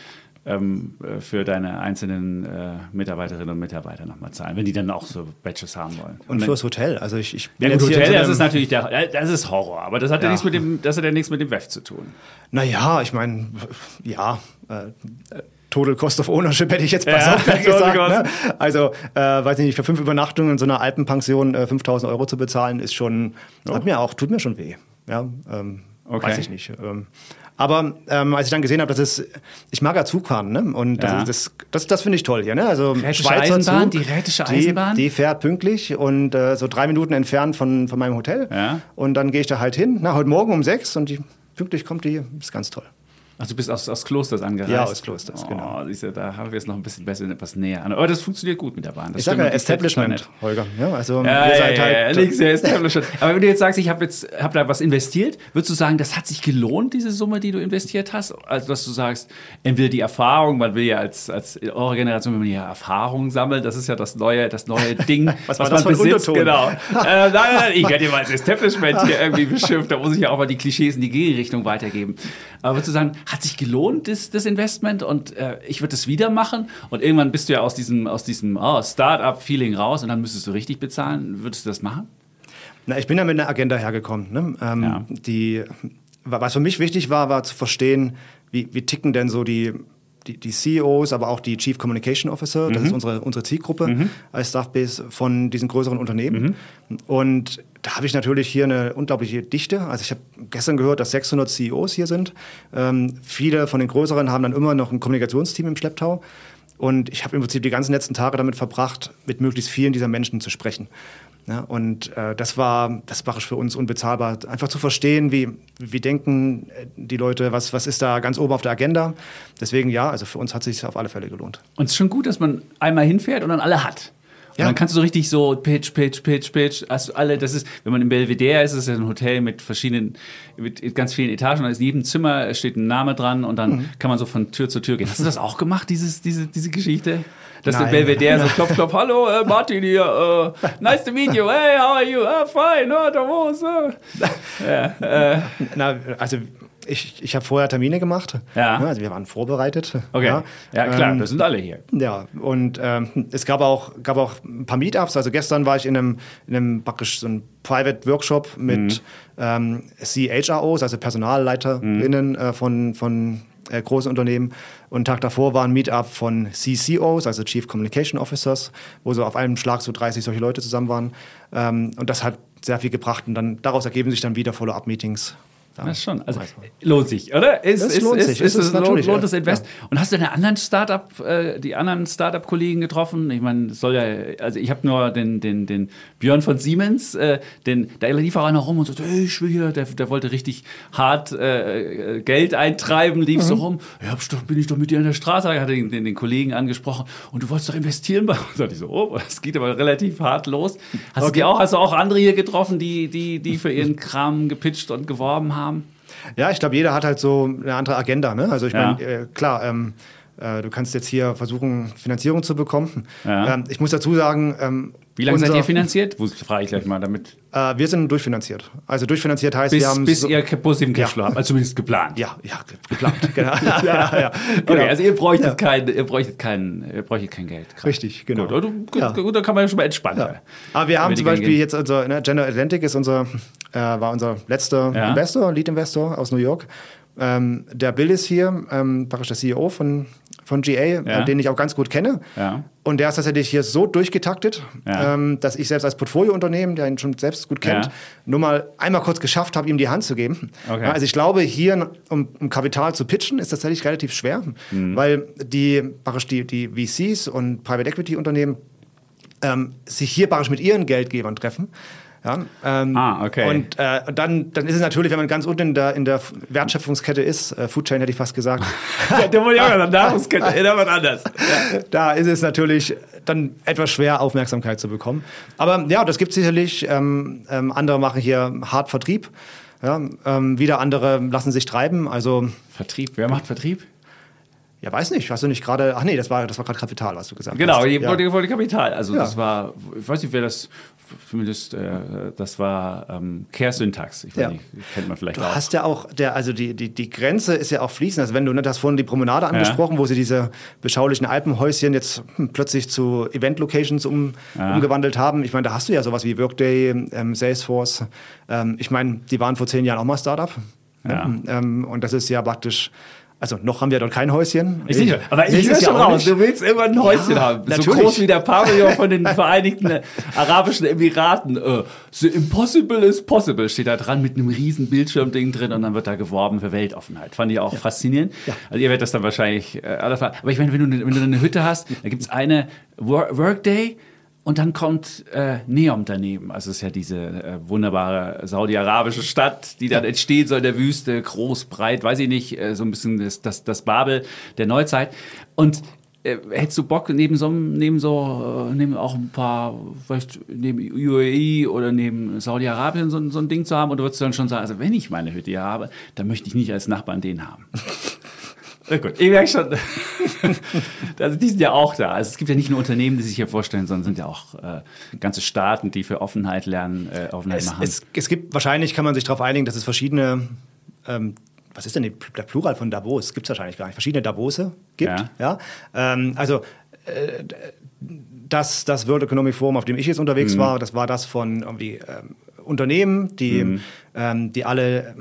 ähm, für deine einzelnen äh, Mitarbeiterinnen und Mitarbeiter nochmal zahlen, wenn die dann auch so Badges haben wollen. Und, und fürs Hotel, also ich, ich bin ja, gut, Hotel, das ist natürlich der, das ist Horror, aber das hat ja, ja nichts mit dem, das hat ja nichts mit dem W E F zu tun. Naja, ich meine, ja, äh, Total Cost of Ownership hätte ich jetzt bei ja, Software gesagt. Ne? Also, äh, weiß nicht, für fünf Übernachtungen in so einer Alpenpension äh, fünftausend Euro zu bezahlen, ist schon, oh. hat mir auch, tut mir schon weh. Ja, ähm, okay. Weiß ich nicht. Ähm, aber ähm, als ich dann gesehen habe, dass es, ich mag ja Zug fahren, ne? Und das, ja. das, das, das finde ich toll hier, ne? Also Schweizer Eisenbahn, Zug, die Rätische Eisenbahn, die, die fährt pünktlich und äh, so drei Minuten entfernt von, von meinem Hotel. Ja. Und dann gehe ich da halt hin, na, heute Morgen um sechs und die, pünktlich kommt die, ist ganz toll. Ach, du bist aus, aus Klosters angereist? Ja, aus Klosters, oh, genau. Siehst du, da haben wir es noch ein bisschen besser, etwas näher an. Aber das funktioniert gut mit der Bahn. Das ich sage ja Establishment, Holger. Ja, also ja, ihr ja, seid ja, halt... Ja, ja, Establishment. Aber wenn du jetzt sagst, ich habe jetzt hab da was investiert, würdest du sagen, das hat sich gelohnt, diese Summe, die du investiert hast? Also, dass du sagst, entweder die Erfahrung, man will ja als, als in eurer Generation, wenn man ja Erfahrung sammelt, das ist ja das neue, das neue Ding, was, was man besitzt. Genau. äh, nein, nein, nein, ich werde dir mal als Establishment hier irgendwie beschimpft, da muss ich ja auch mal die Klischees in die Gegenrichtung weitergeben. Aber würdest du sagen, hat sich gelohnt, Das, das Investment und äh, ich würde es wieder machen und irgendwann bist du ja aus diesem, aus diesem oh, Start-up-Feeling raus und dann müsstest du richtig bezahlen. Würdest du das machen? Na, ich bin ja mit einer Agenda hergekommen. Ne? Ähm, ja. die, was für mich wichtig war, war zu verstehen, wie, wie ticken denn so die, die, die C E Os, aber auch die Chief Communication Officer, mhm. das ist unsere, unsere Zielgruppe mhm. als Staffbase von diesen größeren Unternehmen. Mhm. Und da habe ich natürlich hier eine unglaubliche Dichte. Also ich habe gestern gehört, dass sechshundert C E Os hier sind. Ähm, viele von den größeren haben dann immer noch ein Kommunikationsteam im Schlepptau. Und ich habe im Prinzip die ganzen letzten Tage damit verbracht, mit möglichst vielen dieser Menschen zu sprechen. Ja, und äh, das war, das war für uns unbezahlbar, einfach zu verstehen, wie, wie denken die Leute, was, was ist da ganz oben auf der Agenda. Deswegen ja, also für uns hat es sich auf alle Fälle gelohnt. Und es ist schon gut, dass man einmal hinfährt und dann alle hat. Und dann kannst du so richtig so Pitch, Pitch, Pitch, Pitch. Also alle, das ist, wenn man im Belvedere ist, ist es ein Hotel mit verschiedenen, mit ganz vielen Etagen. Und in jedem Zimmer steht ein Name dran und dann mhm. kann man so von Tür zu Tür gehen. Hast du das auch gemacht, dieses, diese, diese Geschichte? Dass der Belvedere so klopf, klopf, hallo, äh, Martin hier, äh, nice to meet you, hey, how are you? Ah, fine, oh, Davos. Äh. ja, äh. Na, also ich, ich habe vorher Termine gemacht. Ja. Also wir waren vorbereitet. Okay. Ja, ja klar, ähm, wir sind alle hier. Ja, und ähm, es gab auch, gab auch ein paar Meetups. Also gestern war ich in einem, in einem praktisch so einem Private Workshop mit mhm. ähm, C H R Os, also Personalleiterinnen mhm. äh, von, von äh, großen Unternehmen. Und einen Tag davor war ein Meetup von C C Os, also Chief Communication Officers, wo so auf einem Schlag so dreißig solche Leute zusammen waren. Ähm, und das hat sehr viel gebracht. Und dann daraus ergeben sich dann wieder Follow-up-Meetings. Das schon. Also lohnt sich, oder? Ist, das ist, lohnt ist, sich. Ist, ist, ist, natürlich, lohnt, lohnt das Invest. Ja. Und hast du deine anderen Startup, äh, die anderen Startup-Kollegen getroffen? Ich meine, soll ja, also ich habe nur den, den, den Björn von Siemens, äh, den, da lief auch einer rum und so, hey, ich will hier, der, der wollte richtig hart äh, Geld eintreiben, lief mhm. so rum. Ja, doch, bin ich doch mit dir an der Straße, ich hatte den, den, den Kollegen angesprochen und du wolltest doch investieren bei uns. Da dachte ich so, oh, das geht aber relativ hart los. Hast okay. du die auch, hast du auch andere hier getroffen, die, die, die für ihren Kram gepitcht und geworben haben? Ja, ich glaube, jeder hat halt so eine andere Agenda. Ne? Also ich ja. meine, äh, klar, ähm, äh, du kannst jetzt hier versuchen, Finanzierung zu bekommen. Ja. Ähm, ich muss dazu sagen... Ähm, Wie lange seid ihr finanziert? Wo frage ich gleich mal damit. Äh, wir sind durchfinanziert. Also durchfinanziert heißt, bis, wir haben... Bis so, ihr positiven Cashflow ja. habt, also zumindest geplant. Ja, ja, geplant. Genau. ja, ja, ja. Okay, genau. also ihr bräuchtet, ja. kein, ihr bräuchtet, kein, ihr bräuchtet kein Geld. Grad. Richtig, genau. Gut, gut, ja. gut, da kann man ja schon mal entspannter. Ja. Aber wir haben zum Beispiel jetzt, unser, ne, General Atlantic ist unser, äh, war unser letzter ja. Investor, Lead-Investor aus New York. Ähm, der Bill ist hier, ähm, praktisch der C E O von, von G A, ja. äh, den ich auch ganz gut kenne. Ja. Und der ist tatsächlich hier so durchgetaktet, ja. ähm, dass ich selbst als Portfoliounternehmen, der ihn schon selbst gut kennt, ja. nur mal einmal kurz geschafft habe, ihm die Hand zu geben. Okay. Ja, also ich glaube, hier, um, um Kapital zu pitchen, ist tatsächlich relativ schwer, mhm. weil die, praktisch die, die V Cs und Private Equity Unternehmen ähm, sich hier praktisch mit ihren Geldgebern treffen. Ja, ähm, ah, okay. Und äh, dann, dann ist es natürlich, wenn man ganz unten in der, in der Wertschöpfungskette ist, äh, Foodchain hätte ich fast gesagt. Da wollte ich auch sagen, Nahrungskette, da was anders. Ja. Da ist es natürlich dann etwas schwer, Aufmerksamkeit zu bekommen. Aber ja, das gibt es sicherlich. Ähm, ähm, andere machen hier hart Vertrieb. Ja, ähm, wieder andere lassen sich treiben. Also Vertrieb, wer macht Vertrieb? Ja, weiß nicht. Hast du nicht gerade... Ach nee, das war, das war gerade Kapital, was du gesagt genau, hast. Genau, ja. ich wollte Kapital. Also ja. das war... Ich weiß nicht, wer das... Zumindest, äh, das war ähm, Care-Syntax. Ich weiß ja. nicht, kennt man vielleicht du auch. Du hast ja auch... Der, also die, die, die Grenze ist ja auch fließend. Also wenn du... Du hast vorhin die Promenade angesprochen, ja. wo sie diese beschaulichen Alpenhäuschen jetzt hm, plötzlich zu Event-Locations um, ja. umgewandelt haben. Ich meine, da hast du ja sowas wie Workday, ähm, Salesforce. Ähm, ich meine, die waren vor zehn Jahren auch mal Startup. Ja. Ähm, und das ist ja praktisch... Also noch haben wir dort kein Häuschen. Ich nicht, aber ich höre schon ja raus, du willst irgendwann ein Häuschen ja, haben. Natürlich. So groß wie der Pavillon von den Vereinigten Arabischen Emiraten. Uh, the impossible is possible steht da dran mit einem riesen Bildschirmding drin und dann wird da geworben für Weltoffenheit. Fand ich auch ja. faszinierend. Ja. Also ihr werdet das dann wahrscheinlich äh, alle fahren. Aber ich meine, wenn du, wenn du eine Hütte hast, da gibt es eine Wor- Workday und dann kommt äh, Neom daneben. Also es ist ja diese äh, wunderbare saudi-arabische Stadt, die dann ja. entsteht, so in der Wüste, groß, breit, weiß ich nicht, äh, so ein bisschen das, das, das Babel der Neuzeit. Und äh, hättest du Bock, neben so, neben so, äh, neben auch ein paar, vielleicht neben U A E oder neben Saudi-Arabien so, so ein Ding zu haben? Oder würdest du dann schon sagen, also wenn ich meine Hütte hier habe, dann möchte ich nicht als Nachbarn den haben? Na gut, ich merke schon, also die sind ja auch da. Also es gibt ja nicht nur Unternehmen, die sich hier vorstellen, sondern sind ja auch äh, ganze Staaten, die für Offenheit lernen, äh, Offenheit es, machen. Es, es gibt, wahrscheinlich kann man sich darauf einigen, dass es verschiedene, ähm, was ist denn die, der Plural von Davos? Gibt es wahrscheinlich gar nicht. Verschiedene Davose gibt. Ja. Ja? Ähm, also äh, das, das World Economic Forum, auf dem ich jetzt unterwegs mhm. war, das war das von irgendwie ähm, Unternehmen, die, mhm. ähm, die alle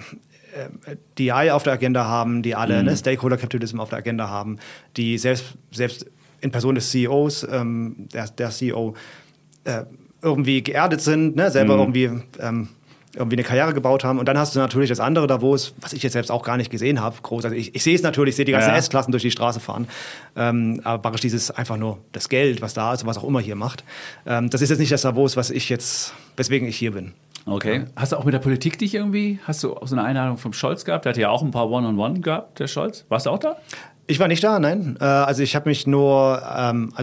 D I auf der Agenda haben, die alle mhm. ne, Stakeholder-Capitalism auf der Agenda haben, die selbst, selbst in Person des C E Os, ähm, der, der C E O, äh, irgendwie geerdet sind, ne, selber mhm. irgendwie, ähm, irgendwie eine Karriere gebaut haben. Und dann hast du natürlich das andere Davos, was ich jetzt selbst auch gar nicht gesehen habe, groß. Also ich, ich sehe es natürlich, ich sehe die ganzen ja. S-Klassen durch die Straße fahren. Ähm, aber praktisch dieses einfach nur das Geld, was da ist, was auch immer hier macht. Ähm, das ist jetzt nicht das Davos, was ich jetzt, weswegen ich hier bin. Okay. Ja. Hast du auch mit der Politik dich irgendwie, hast du auch so eine Einladung vom Scholz gehabt? Der hat ja auch ein paar One-on-One gehabt, der Scholz. Warst du auch da? Ich war nicht da, nein. Äh, also ich habe mich nur, ähm, also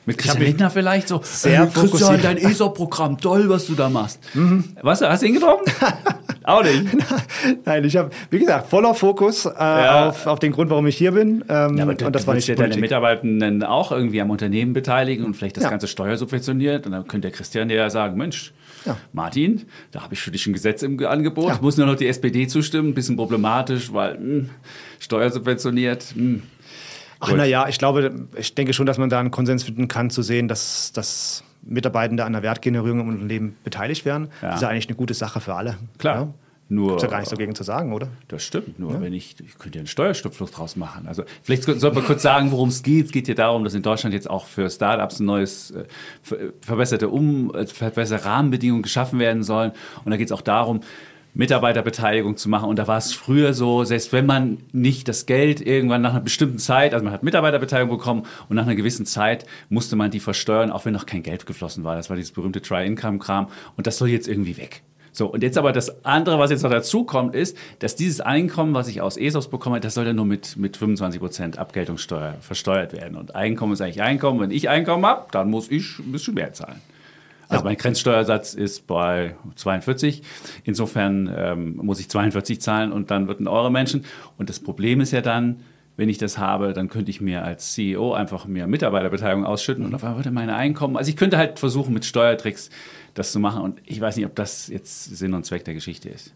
Mit Christian Lindner vielleicht so, sehr äh, Christian, fokussiert. dein E S O P-Programm, toll, was du da machst. Mhm. Was, hast du ihn getroffen? Auch nicht. Nein, ich habe, wie gesagt, voller Fokus äh, Ja. auf, auf den Grund, warum ich hier bin. Ähm, Ja, aber du, und das du war willst nicht ja die deine Politik. Mitarbeitenden auch irgendwie am Unternehmen beteiligen und vielleicht das Ja. Ganze steuersubventioniert. Und dann könnte der Christian dir ja sagen, Mensch, Ja. Martin, da habe ich für dich ein Gesetz im Angebot. Ja. Muss nur noch die S P D zustimmen, ein bisschen problematisch, weil mh, steuersubventioniert. Mh. Ach, Gut. naja, ich glaube, ich denke schon, dass man da einen Konsens finden kann, zu sehen, dass, dass Mitarbeitende an der Wertgenerierung im Unternehmen beteiligt werden. Ja. Das ist ja eigentlich eine gute Sache für alle. Klar. Ja? Nur, Gibt's ja gar nichts dagegen zu sagen, oder? Das stimmt, nur wenn ich, ich könnte ja einen Steuerstupfluch draus machen. Also vielleicht sollte man kurz sagen, worum es geht. Es geht ja darum, dass in Deutschland jetzt auch für Startups ein neues, äh, ver- verbesserte, um, äh, verbesserte Rahmenbedingungen geschaffen werden sollen. Und da geht es auch darum, Mitarbeiterbeteiligung zu machen. Und da war es früher so, selbst wenn man nicht das Geld irgendwann nach einer bestimmten Zeit, also man hat Mitarbeiterbeteiligung bekommen und nach einer gewissen Zeit musste man die versteuern, auch wenn noch kein Geld geflossen war. Das war dieses berühmte Try-Income-Kram. Und das soll jetzt irgendwie weg. So, und jetzt aber das andere, was jetzt noch dazu kommt, ist, dass dieses Einkommen, was ich aus E S O Ps bekomme, das soll ja nur mit, mit fünfundzwanzig Prozent Abgeltungssteuer versteuert werden. Und Einkommen ist eigentlich Einkommen. Wenn ich Einkommen habe, dann muss ich ein bisschen mehr zahlen. Also mein Grenzsteuersatz ist bei zweiundvierzig. Insofern ähm, muss ich zweiundvierzig zahlen und dann wird ein Euro Menschen. Und das Problem ist ja dann, wenn ich das habe, dann könnte ich mir als C E O einfach mehr Mitarbeiterbeteiligung ausschütten und auf einmal würde meine Einkommen, also ich könnte halt versuchen mit Steuertricks das zu machen und ich weiß nicht, ob das jetzt Sinn und Zweck der Geschichte ist.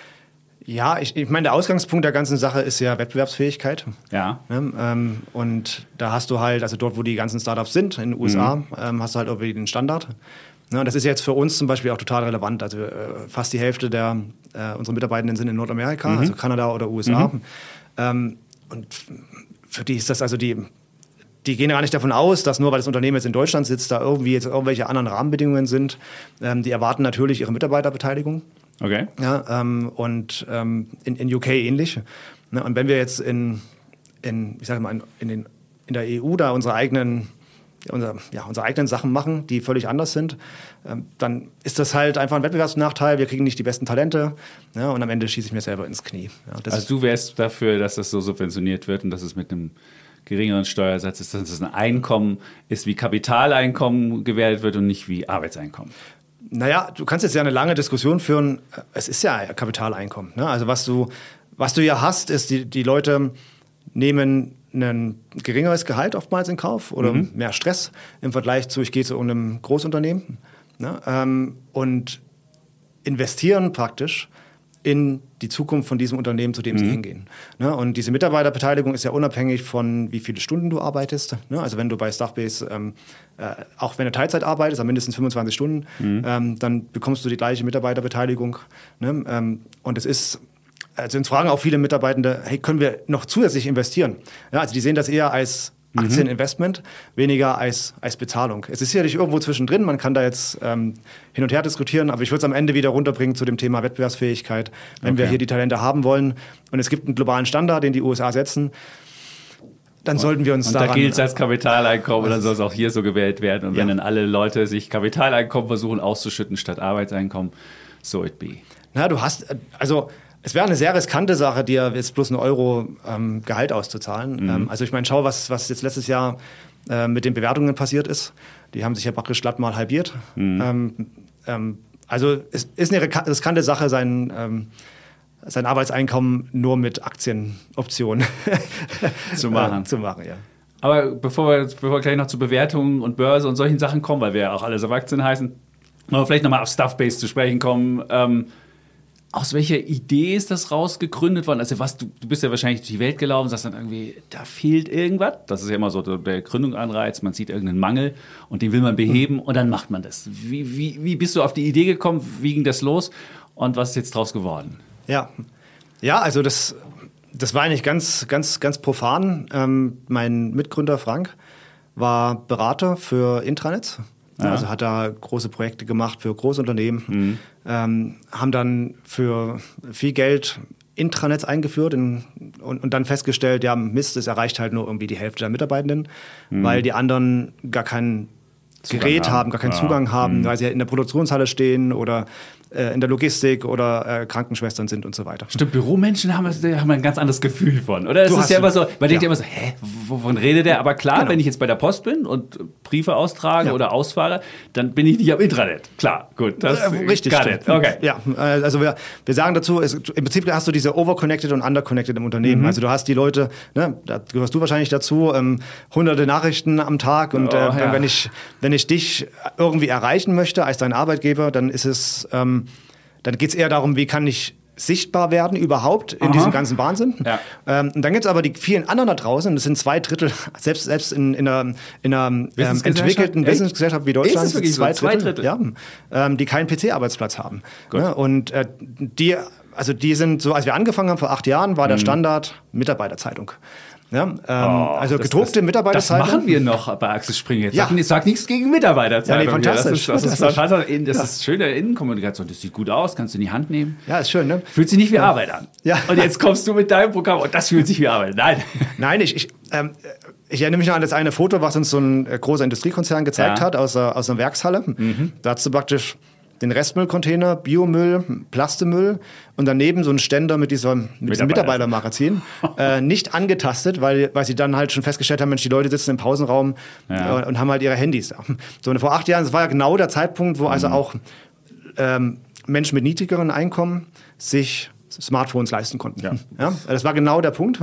Ja, ich, ich meine, der Ausgangspunkt der ganzen Sache ist ja Wettbewerbsfähigkeit. Ja. Ne? Ähm, und da hast du halt, also dort, wo die ganzen Startups sind, in den U S A, mhm. ähm, hast du halt irgendwie den Standard. Ne? Und das ist jetzt für uns zum Beispiel auch total relevant. Also äh, fast die Hälfte der äh, unserer Mitarbeitenden sind in Nordamerika, mhm. also Kanada oder U S A. Mhm. Ähm, und für die ist das also die... Die gehen gar nicht davon aus, dass nur weil das Unternehmen jetzt in Deutschland sitzt, da irgendwie jetzt irgendwelche anderen Rahmenbedingungen sind. Ähm, die erwarten natürlich ihre Mitarbeiterbeteiligung. Okay. Ja, ähm, und ähm, in, in U K ähnlich. Ne, und wenn wir jetzt in, in ich sage mal, in, in, den, in der E U da unsere eigenen, unser, ja, unsere eigenen Sachen machen, die völlig anders sind, ähm, dann ist das halt einfach ein Wettbewerbsnachteil. Wir kriegen nicht die besten Talente. Ja, und am Ende schieße ich mir selber ins Knie. Ja, das also du wärst dafür, dass das so subventioniert wird und dass es mit einem geringeren Steuersatz ist, dass es ein Einkommen ist, wie Kapitaleinkommen gewertet wird und nicht wie Arbeitseinkommen. Naja, du kannst jetzt ja eine lange Diskussion führen. Es ist ja Kapitaleinkommen. Ne? Also was du, was du ja hast, ist, die, die Leute nehmen ein geringeres Gehalt oftmals in Kauf oder mhm. mehr Stress im Vergleich zu, ich gehe zu einem Großunternehmen, ne? ähm, und investieren praktisch in die Zukunft von diesem Unternehmen, zu dem mhm. sie hingehen. Ne? Und diese Mitarbeiterbeteiligung ist ja unabhängig von, wie viele Stunden du arbeitest. Ne? Also wenn du bei Staffbase, ähm, äh, auch wenn du Teilzeit arbeitest, also mindestens fünfundzwanzig Stunden, mhm. ähm, dann bekommst du die gleiche Mitarbeiterbeteiligung. Ne? Ähm, und es ist, also uns fragen auch viele Mitarbeitende, hey, können wir noch zusätzlich investieren? Ja, also die sehen das eher als Aktieninvestment, weniger als, als Bezahlung. Es ist sicherlich irgendwo zwischendrin, man kann da jetzt ähm, hin und her diskutieren, aber ich würde es am Ende wieder runterbringen zu dem Thema Wettbewerbsfähigkeit. Wenn okay. wir hier die Talente haben wollen und es gibt einen globalen Standard, den die U S A setzen, dann und, sollten wir uns und daran... Und da gilt es als Kapitaleinkommen, dann soll es auch hier so gewählt werden. Und ja. wenn dann alle Leute sich Kapitaleinkommen versuchen auszuschütten statt Arbeitseinkommen, so it be. Na, du hast, also... Es wäre eine sehr riskante Sache, dir jetzt bloß einen Euro ähm, Gehalt auszuzahlen. Mhm. Ähm, also ich meine, schau, was, was jetzt letztes Jahr äh, mit den Bewertungen passiert ist. Die haben sich ja praktisch glatt mal halbiert. Mhm. Ähm, ähm, also es ist eine riskante Sache, sein, ähm, sein Arbeitseinkommen nur mit Aktienoptionen zu machen. äh, zu machen, ja. Aber bevor wir, bevor wir gleich noch zu Bewertungen und Börse und solchen Sachen kommen, weil wir ja auch alles auf Aktien heißen, aber vielleicht nochmal auf Staffbase zu sprechen kommen. Ähm, Aus welcher Idee ist das rausgegründet worden? Also was, du, du bist ja wahrscheinlich durch die Welt gelaufen, sagst dann irgendwie, da fehlt irgendwas. Das ist ja immer so der Gründungsanreiz, man sieht irgendeinen Mangel und den will man beheben mhm. und dann macht man das. Wie, wie, wie bist du auf die Idee gekommen? Wie ging das los? Und was ist jetzt draus geworden? Ja, ja, also das, das war eigentlich ganz, ganz, ganz profan. Ähm, mein Mitgründer Frank war Berater für Intranets. Ja. Also hat da große Projekte gemacht für Großunternehmen, mhm. ähm, haben dann für viel Geld Intranets eingeführt in, und, und dann festgestellt, ja Mist, es erreicht halt nur irgendwie die Hälfte der Mitarbeitenden, mhm. weil die anderen gar kein Zugang Gerät haben. haben, gar keinen ja. Zugang haben, mhm. weil sie halt in der Produktionshalle stehen oder äh, in der Logistik oder äh, Krankenschwestern sind und so weiter. Stimmt, Büromenschen haben, haben ein ganz anderes Gefühl von, oder? Es Du ist hast- ja immer so, man ja. denkt ja immer so, hä, wovon redet der? Aber klar, Genau. wenn ich jetzt bei der Post bin und Briefe austrage Ja. oder ausfahre, dann bin ich nicht am Intranet. Klar, gut. Das, Äh, richtig. Got stimmt. it. Okay. Ja, äh, also wir, wir sagen dazu, es, im Prinzip hast du diese Overconnected und Underconnected im Unternehmen. Also du hast die Leute, ne, da gehörst du wahrscheinlich dazu, ähm, hunderte Nachrichten am Tag und Oh, äh, ja. wenn ich wenn ich dich irgendwie erreichen möchte als dein Arbeitgeber, dann ist es, ähm, dann geht es eher darum, wie kann ich sichtbar werden überhaupt in Aha. diesem ganzen Wahnsinn. Ja. Ähm, und dann gibt es aber die vielen anderen da draußen, das sind zwei Drittel, selbst, selbst in, in einer, in einer ähm, Wissensgesellschaft? entwickelten Echt? Wissensgesellschaft wie Deutschland, Ist es wirklich so? zwei Zwei Drittel, Drittel? ja, ähm, die keinen P C-Arbeitsplatz haben. Gut. Ne? Und äh, die, also die sind so, als wir angefangen haben vor acht Jahren, war der Standard Mitarbeiterzeitung. Ja, ähm, Oh, also das- gedruckte das, Mitarbeiterzeitung. Das machen wir noch bei Axel Springer. Jetzt Ja. sag, sag nichts gegen Mitarbeiterzeitung. Ja, nee, fantastisch. Das ist, das ist, Fantastisch. fantastisch. Das ist schöne Innenkommunikation. Das sieht gut aus, kannst du in die Hand nehmen. Ja, ist schön, ne? Fühlt sich nicht wie Arbeit an. Ja. Und jetzt kommst du mit deinem Programm und das fühlt sich wie Arbeit. Nein. Nein, ich, ich, ähm, ich erinnere mich noch an das eine Foto, was uns so ein äh, großer Industriekonzern gezeigt Ja. hat aus, der- aus einer Werkshalle. Da hast du praktisch den Restmüllcontainer, Biomüll, Plastemüll und daneben so einen Ständer mit, dieser, mit diesem Mitarbeiter. Mitarbeitermagazin. äh, nicht angetastet, weil, weil sie dann halt schon festgestellt haben, Mensch, die Leute sitzen im Pausenraum Ja. äh, und haben halt ihre Handys. So, und vor acht Jahren, das war ja genau der Zeitpunkt, wo also auch ähm, Menschen mit niedrigeren Einkommen sich Smartphones leisten konnten. Ja. Ja, das war genau der Punkt.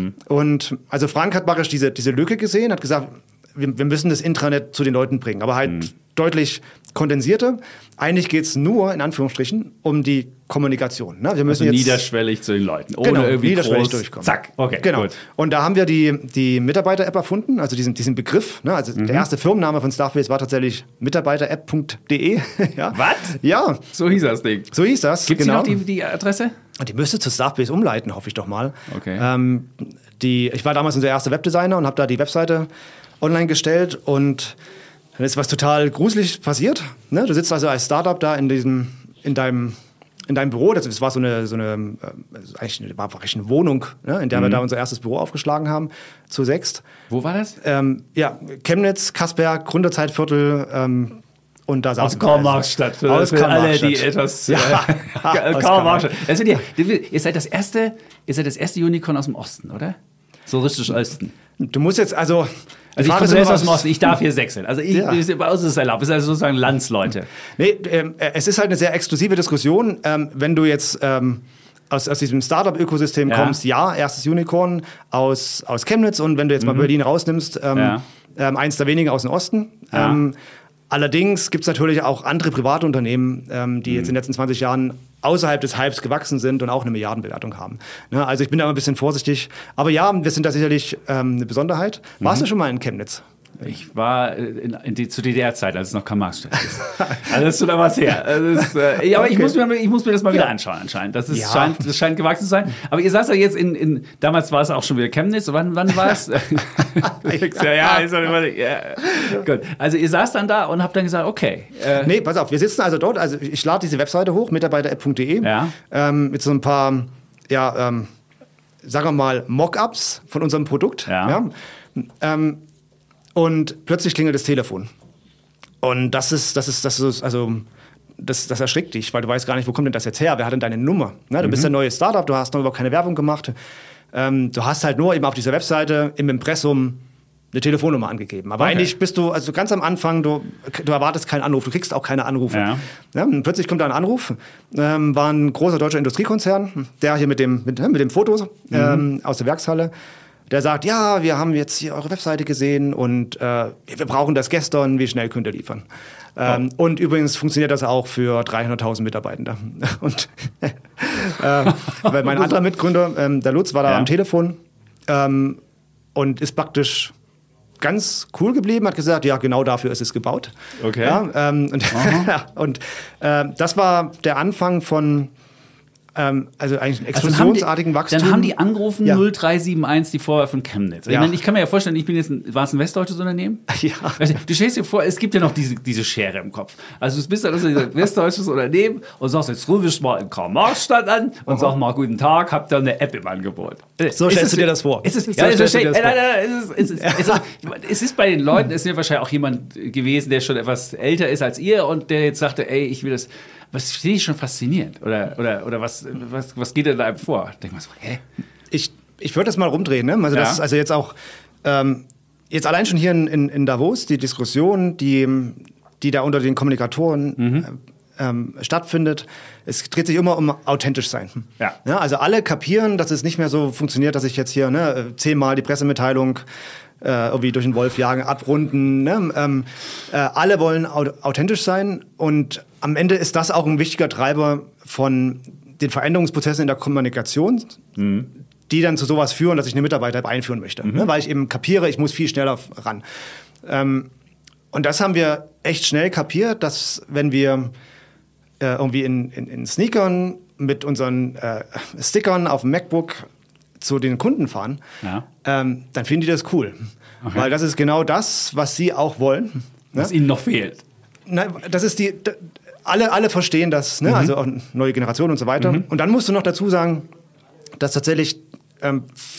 Und also Frank hat praktisch diese, diese Lücke gesehen, hat gesagt, wir, wir müssen das Intranet zu den Leuten bringen, aber halt deutlich kondensierter. Eigentlich geht es nur, in Anführungsstrichen, um die Kommunikation. Ne? Wir müssen Also jetzt niederschwellig zu den Leuten. Ohne Genau, irgendwie niederschwellig groß. durchkommen. Zack. Okay, Genau. gut. Und da haben wir die, die Mitarbeiter-App erfunden, also diesen, diesen Begriff. Ne? Also Mhm. der erste Firmenname von Staffbase war tatsächlich mitarbeiter-app punkt de. ja. Was? Ja, So hieß das Ding. so hieß das. Gibt es genau. noch die, die Adresse? Und die müsste zu Staffbase umleiten, hoffe ich doch mal. Okay. Ähm, die, ich war damals unser erster Webdesigner und habe da die Webseite online gestellt und dann ist was total Gruseliges passiert. Ne? Du sitzt also als Startup da in diesem, in deinem, in deinem Büro. Das, das war so eine, so eine, äh, eigentlich eine, war wirklich eine Wohnung, ne? in der wir da unser erstes Büro aufgeschlagen haben, zu sechst. Wo war das? Ähm, ja, Chemnitz, Kasberg, Gründerzeitviertel. Ähm, und da Aus saßen wir. Karl-Marx-Stadt. Für, Aus für alle, die Karl-Marx-Stadt. etwas. Ja, äh, aus Karl-Marx-Stadt. Das sind ja, ihr seid das erste, ihr seid das erste Unicorn aus dem Osten, oder? So richtig Osten. Du musst jetzt also. Also ich Frage komme ist selbst immer, aus dem Osten, ich darf hier sechseln. Also ich, Ja. bei uns ist es erlaubt. Es sind also sozusagen Landsleute. Nee, ähm, es ist halt eine sehr exklusive Diskussion. Ähm, wenn du jetzt ähm, aus, aus diesem Startup-Ökosystem Ja. kommst, ja, erstes Unicorn aus, aus Chemnitz und wenn du jetzt mal Berlin rausnimmst, ähm, Ja. ähm, eins der wenigen aus dem Osten. Ja. Ähm, allerdings gibt es natürlich auch andere private Unternehmen, ähm, die jetzt in den letzten zwanzig Jahren außerhalb des Hypes gewachsen sind und auch eine Milliardenbewertung haben. Ne, also ich bin da immer ein bisschen vorsichtig. Aber ja, wir sind da sicherlich ähm, eine Besonderheit. Warst du schon mal in Chemnitz? Ich war in, in die, zu D D R-Zeit, als es noch Karl-Marx-Stadt ist. Also das ist schon da was her. Also das ist, äh, ja, aber ich, Okay. muss mir, ich muss mir das mal wieder anschauen anscheinend. Das, ist, Ja. scheint, das scheint gewachsen zu sein. Aber ihr saßt ja jetzt in, in damals war es auch schon wieder Chemnitz. Wann, wann war es? ja, ja, ist doch immer, ja. Gut. Also ihr saßt dann da und habt dann gesagt, okay. Äh, Nee, pass auf, wir sitzen also dort, also ich lade diese Webseite hoch, mitarbeiter-app punkt de, Ja. ähm, mit so ein paar, ja, ähm, sagen wir mal, Mockups von unserem Produkt. Ja. Ähm, und plötzlich klingelt das Telefon. Und das ist, das ist, das ist, also, das, das erschrickt dich, weil du weißt gar nicht, wo kommt denn das jetzt her? Wer hat denn deine Nummer? Ne? Du bist ein neues Startup, du hast noch überhaupt keine Werbung gemacht. Ähm, du hast halt nur eben auf dieser Webseite im Impressum eine Telefonnummer angegeben. Aber Okay. eigentlich bist du, also ganz am Anfang, du, du erwartest keinen Anruf, du kriegst auch keine Anrufe. Ja. Ja, und plötzlich kommt da ein Anruf, ähm, war ein großer deutscher Industriekonzern, der hier mit dem, mit, mit dem Foto ähm, aus der Werkshalle, der sagt, ja, wir haben jetzt hier eure Webseite gesehen und äh, wir brauchen das gestern, wie schnell könnt ihr liefern? Ähm, Und übrigens funktioniert das auch für dreihunderttausend Mitarbeitende. Und äh, weil mein anderer Mitgründer, ähm, der Lutz, war da Ja. am Telefon ähm, und ist praktisch ganz cool geblieben, hat gesagt, ja, genau dafür ist es gebaut. Okay. Ja, ähm, und und äh, das war der Anfang von ähm, also eigentlich einem Also dann haben die- explosionsartigen Wachstum. Dann haben die angerufen, Ja. null drei sieben eins, die Vorwahl von Chemnitz. Ich, Ja. meine, ich kann mir ja vorstellen, ich bin jetzt ein, war es ein westdeutsches Unternehmen? Ja. Weißt du, du stellst dir vor, es gibt ja noch diese, diese Schere im Kopf. Also du bist dann also ein westdeutsches Unternehmen und sagst, jetzt rufe ich mal in Karl-Marx-Stadt an und sag mal, guten Tag, habt ihr eine App im Angebot. So Ist stellst es- du dir das vor. Ist es, So ja, stellst das du dir steht, das nein, vor. nein, nein, es ist, es ist, es ist, es ist bei den Leuten, es ist ja wahrscheinlich auch jemand gewesen, der schon etwas älter ist als ihr und der jetzt sagte, ey, ich will das. was finde ich schon faszinierend. Oder, oder, oder was, was, was geht denn da einem vor? Denk mal so, hä? Ich, ich würde das mal rumdrehen. Ne? Also, Ja. das ist also jetzt auch, ähm, jetzt allein schon hier in, in, in Davos, die Diskussion, die, die da unter den Kommunikatoren mhm. ähm, stattfindet, es dreht sich immer um authentisch sein. Ja. Ja, also alle kapieren, dass es nicht mehr so funktioniert, dass ich jetzt hier ne, zehnmal die Pressemitteilung äh, irgendwie durch den Wolf jagen, abrunden. Ne? Ähm, äh, alle wollen au- authentisch sein und am Ende ist das auch ein wichtiger Treiber von den Veränderungsprozessen in der Kommunikation, mhm. die dann zu sowas führen, dass ich eine Mitarbeiter einführen möchte. Mhm. Ne? Weil ich eben kapiere, ich muss viel schneller ran. Ähm, und das haben wir echt schnell kapiert, dass wenn wir äh, irgendwie in, in, in Sneakern mit unseren äh, Stickern auf dem MacBook zu den Kunden fahren, Ja. ähm, dann finden die das cool. Okay. Weil das ist genau das, was sie auch wollen. Was ne? ihnen noch fehlt. Na, das ist die, d- alle, alle verstehen das, ne? Mhm. Also auch neue Generation und so weiter. Mhm. Und dann musst du noch dazu sagen, dass tatsächlich, ähm,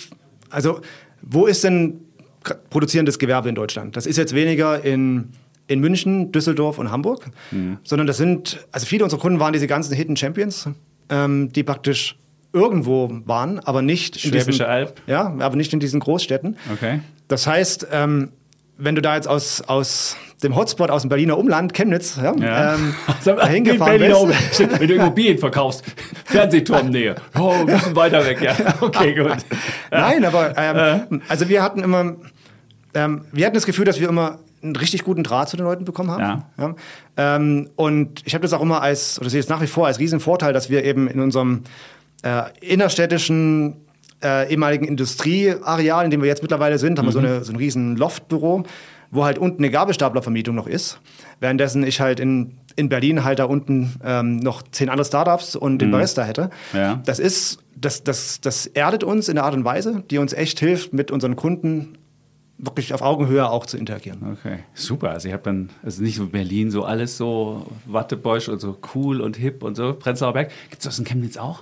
also wo ist denn k- produzierendes Gewerbe in Deutschland? Das ist jetzt weniger in, in München, Düsseldorf und Hamburg, Mhm. sondern das sind, also viele unserer Kunden waren diese ganzen Hidden Champions, ähm, die praktisch irgendwo waren, aber nicht in Schwäbische diesen, Alb. ja, aber nicht in diesen Großstädten. Okay. Das heißt, ähm, wenn du da jetzt aus, aus dem Hotspot aus dem Berliner Umland, Chemnitz, ja, Ja. ähm, Sag mal, dahin wie gefahren Berliner bist. Umland. Stimmt, wenn du Immobilien verkaufst, Fernsehturmnähe. Oh, ein bisschen weiter weg, ja. Okay, gut. Nein, aber ähm, also wir hatten immer, ähm, wir hatten das Gefühl, dass wir immer einen richtig guten Draht zu den Leuten bekommen haben. Ja. Ja. Ähm, und ich habe das auch immer als, oder sehe es nach wie vor als Riesenvorteil, dass wir eben in unserem äh, innerstädtischen äh, ehemaligen Industrieareal, in dem wir jetzt mittlerweile sind, haben wir so, eine, so ein riesen Loftbüro, wo halt unten eine Gabelstaplervermietung noch ist. Währenddessen ich halt in, in Berlin halt da unten ähm, noch zehn andere Startups und den Barista hätte. Ja. Das ist, das, das, das erdet uns in der Art und Weise, die uns echt hilft, mit unseren Kunden wirklich auf Augenhöhe auch zu interagieren. Okay, super. Also ich habe dann, also nicht so Berlin, so alles so Wattebäusch und so cool und hip und so. Prenzlauer Berg. Gibt es das in Chemnitz auch?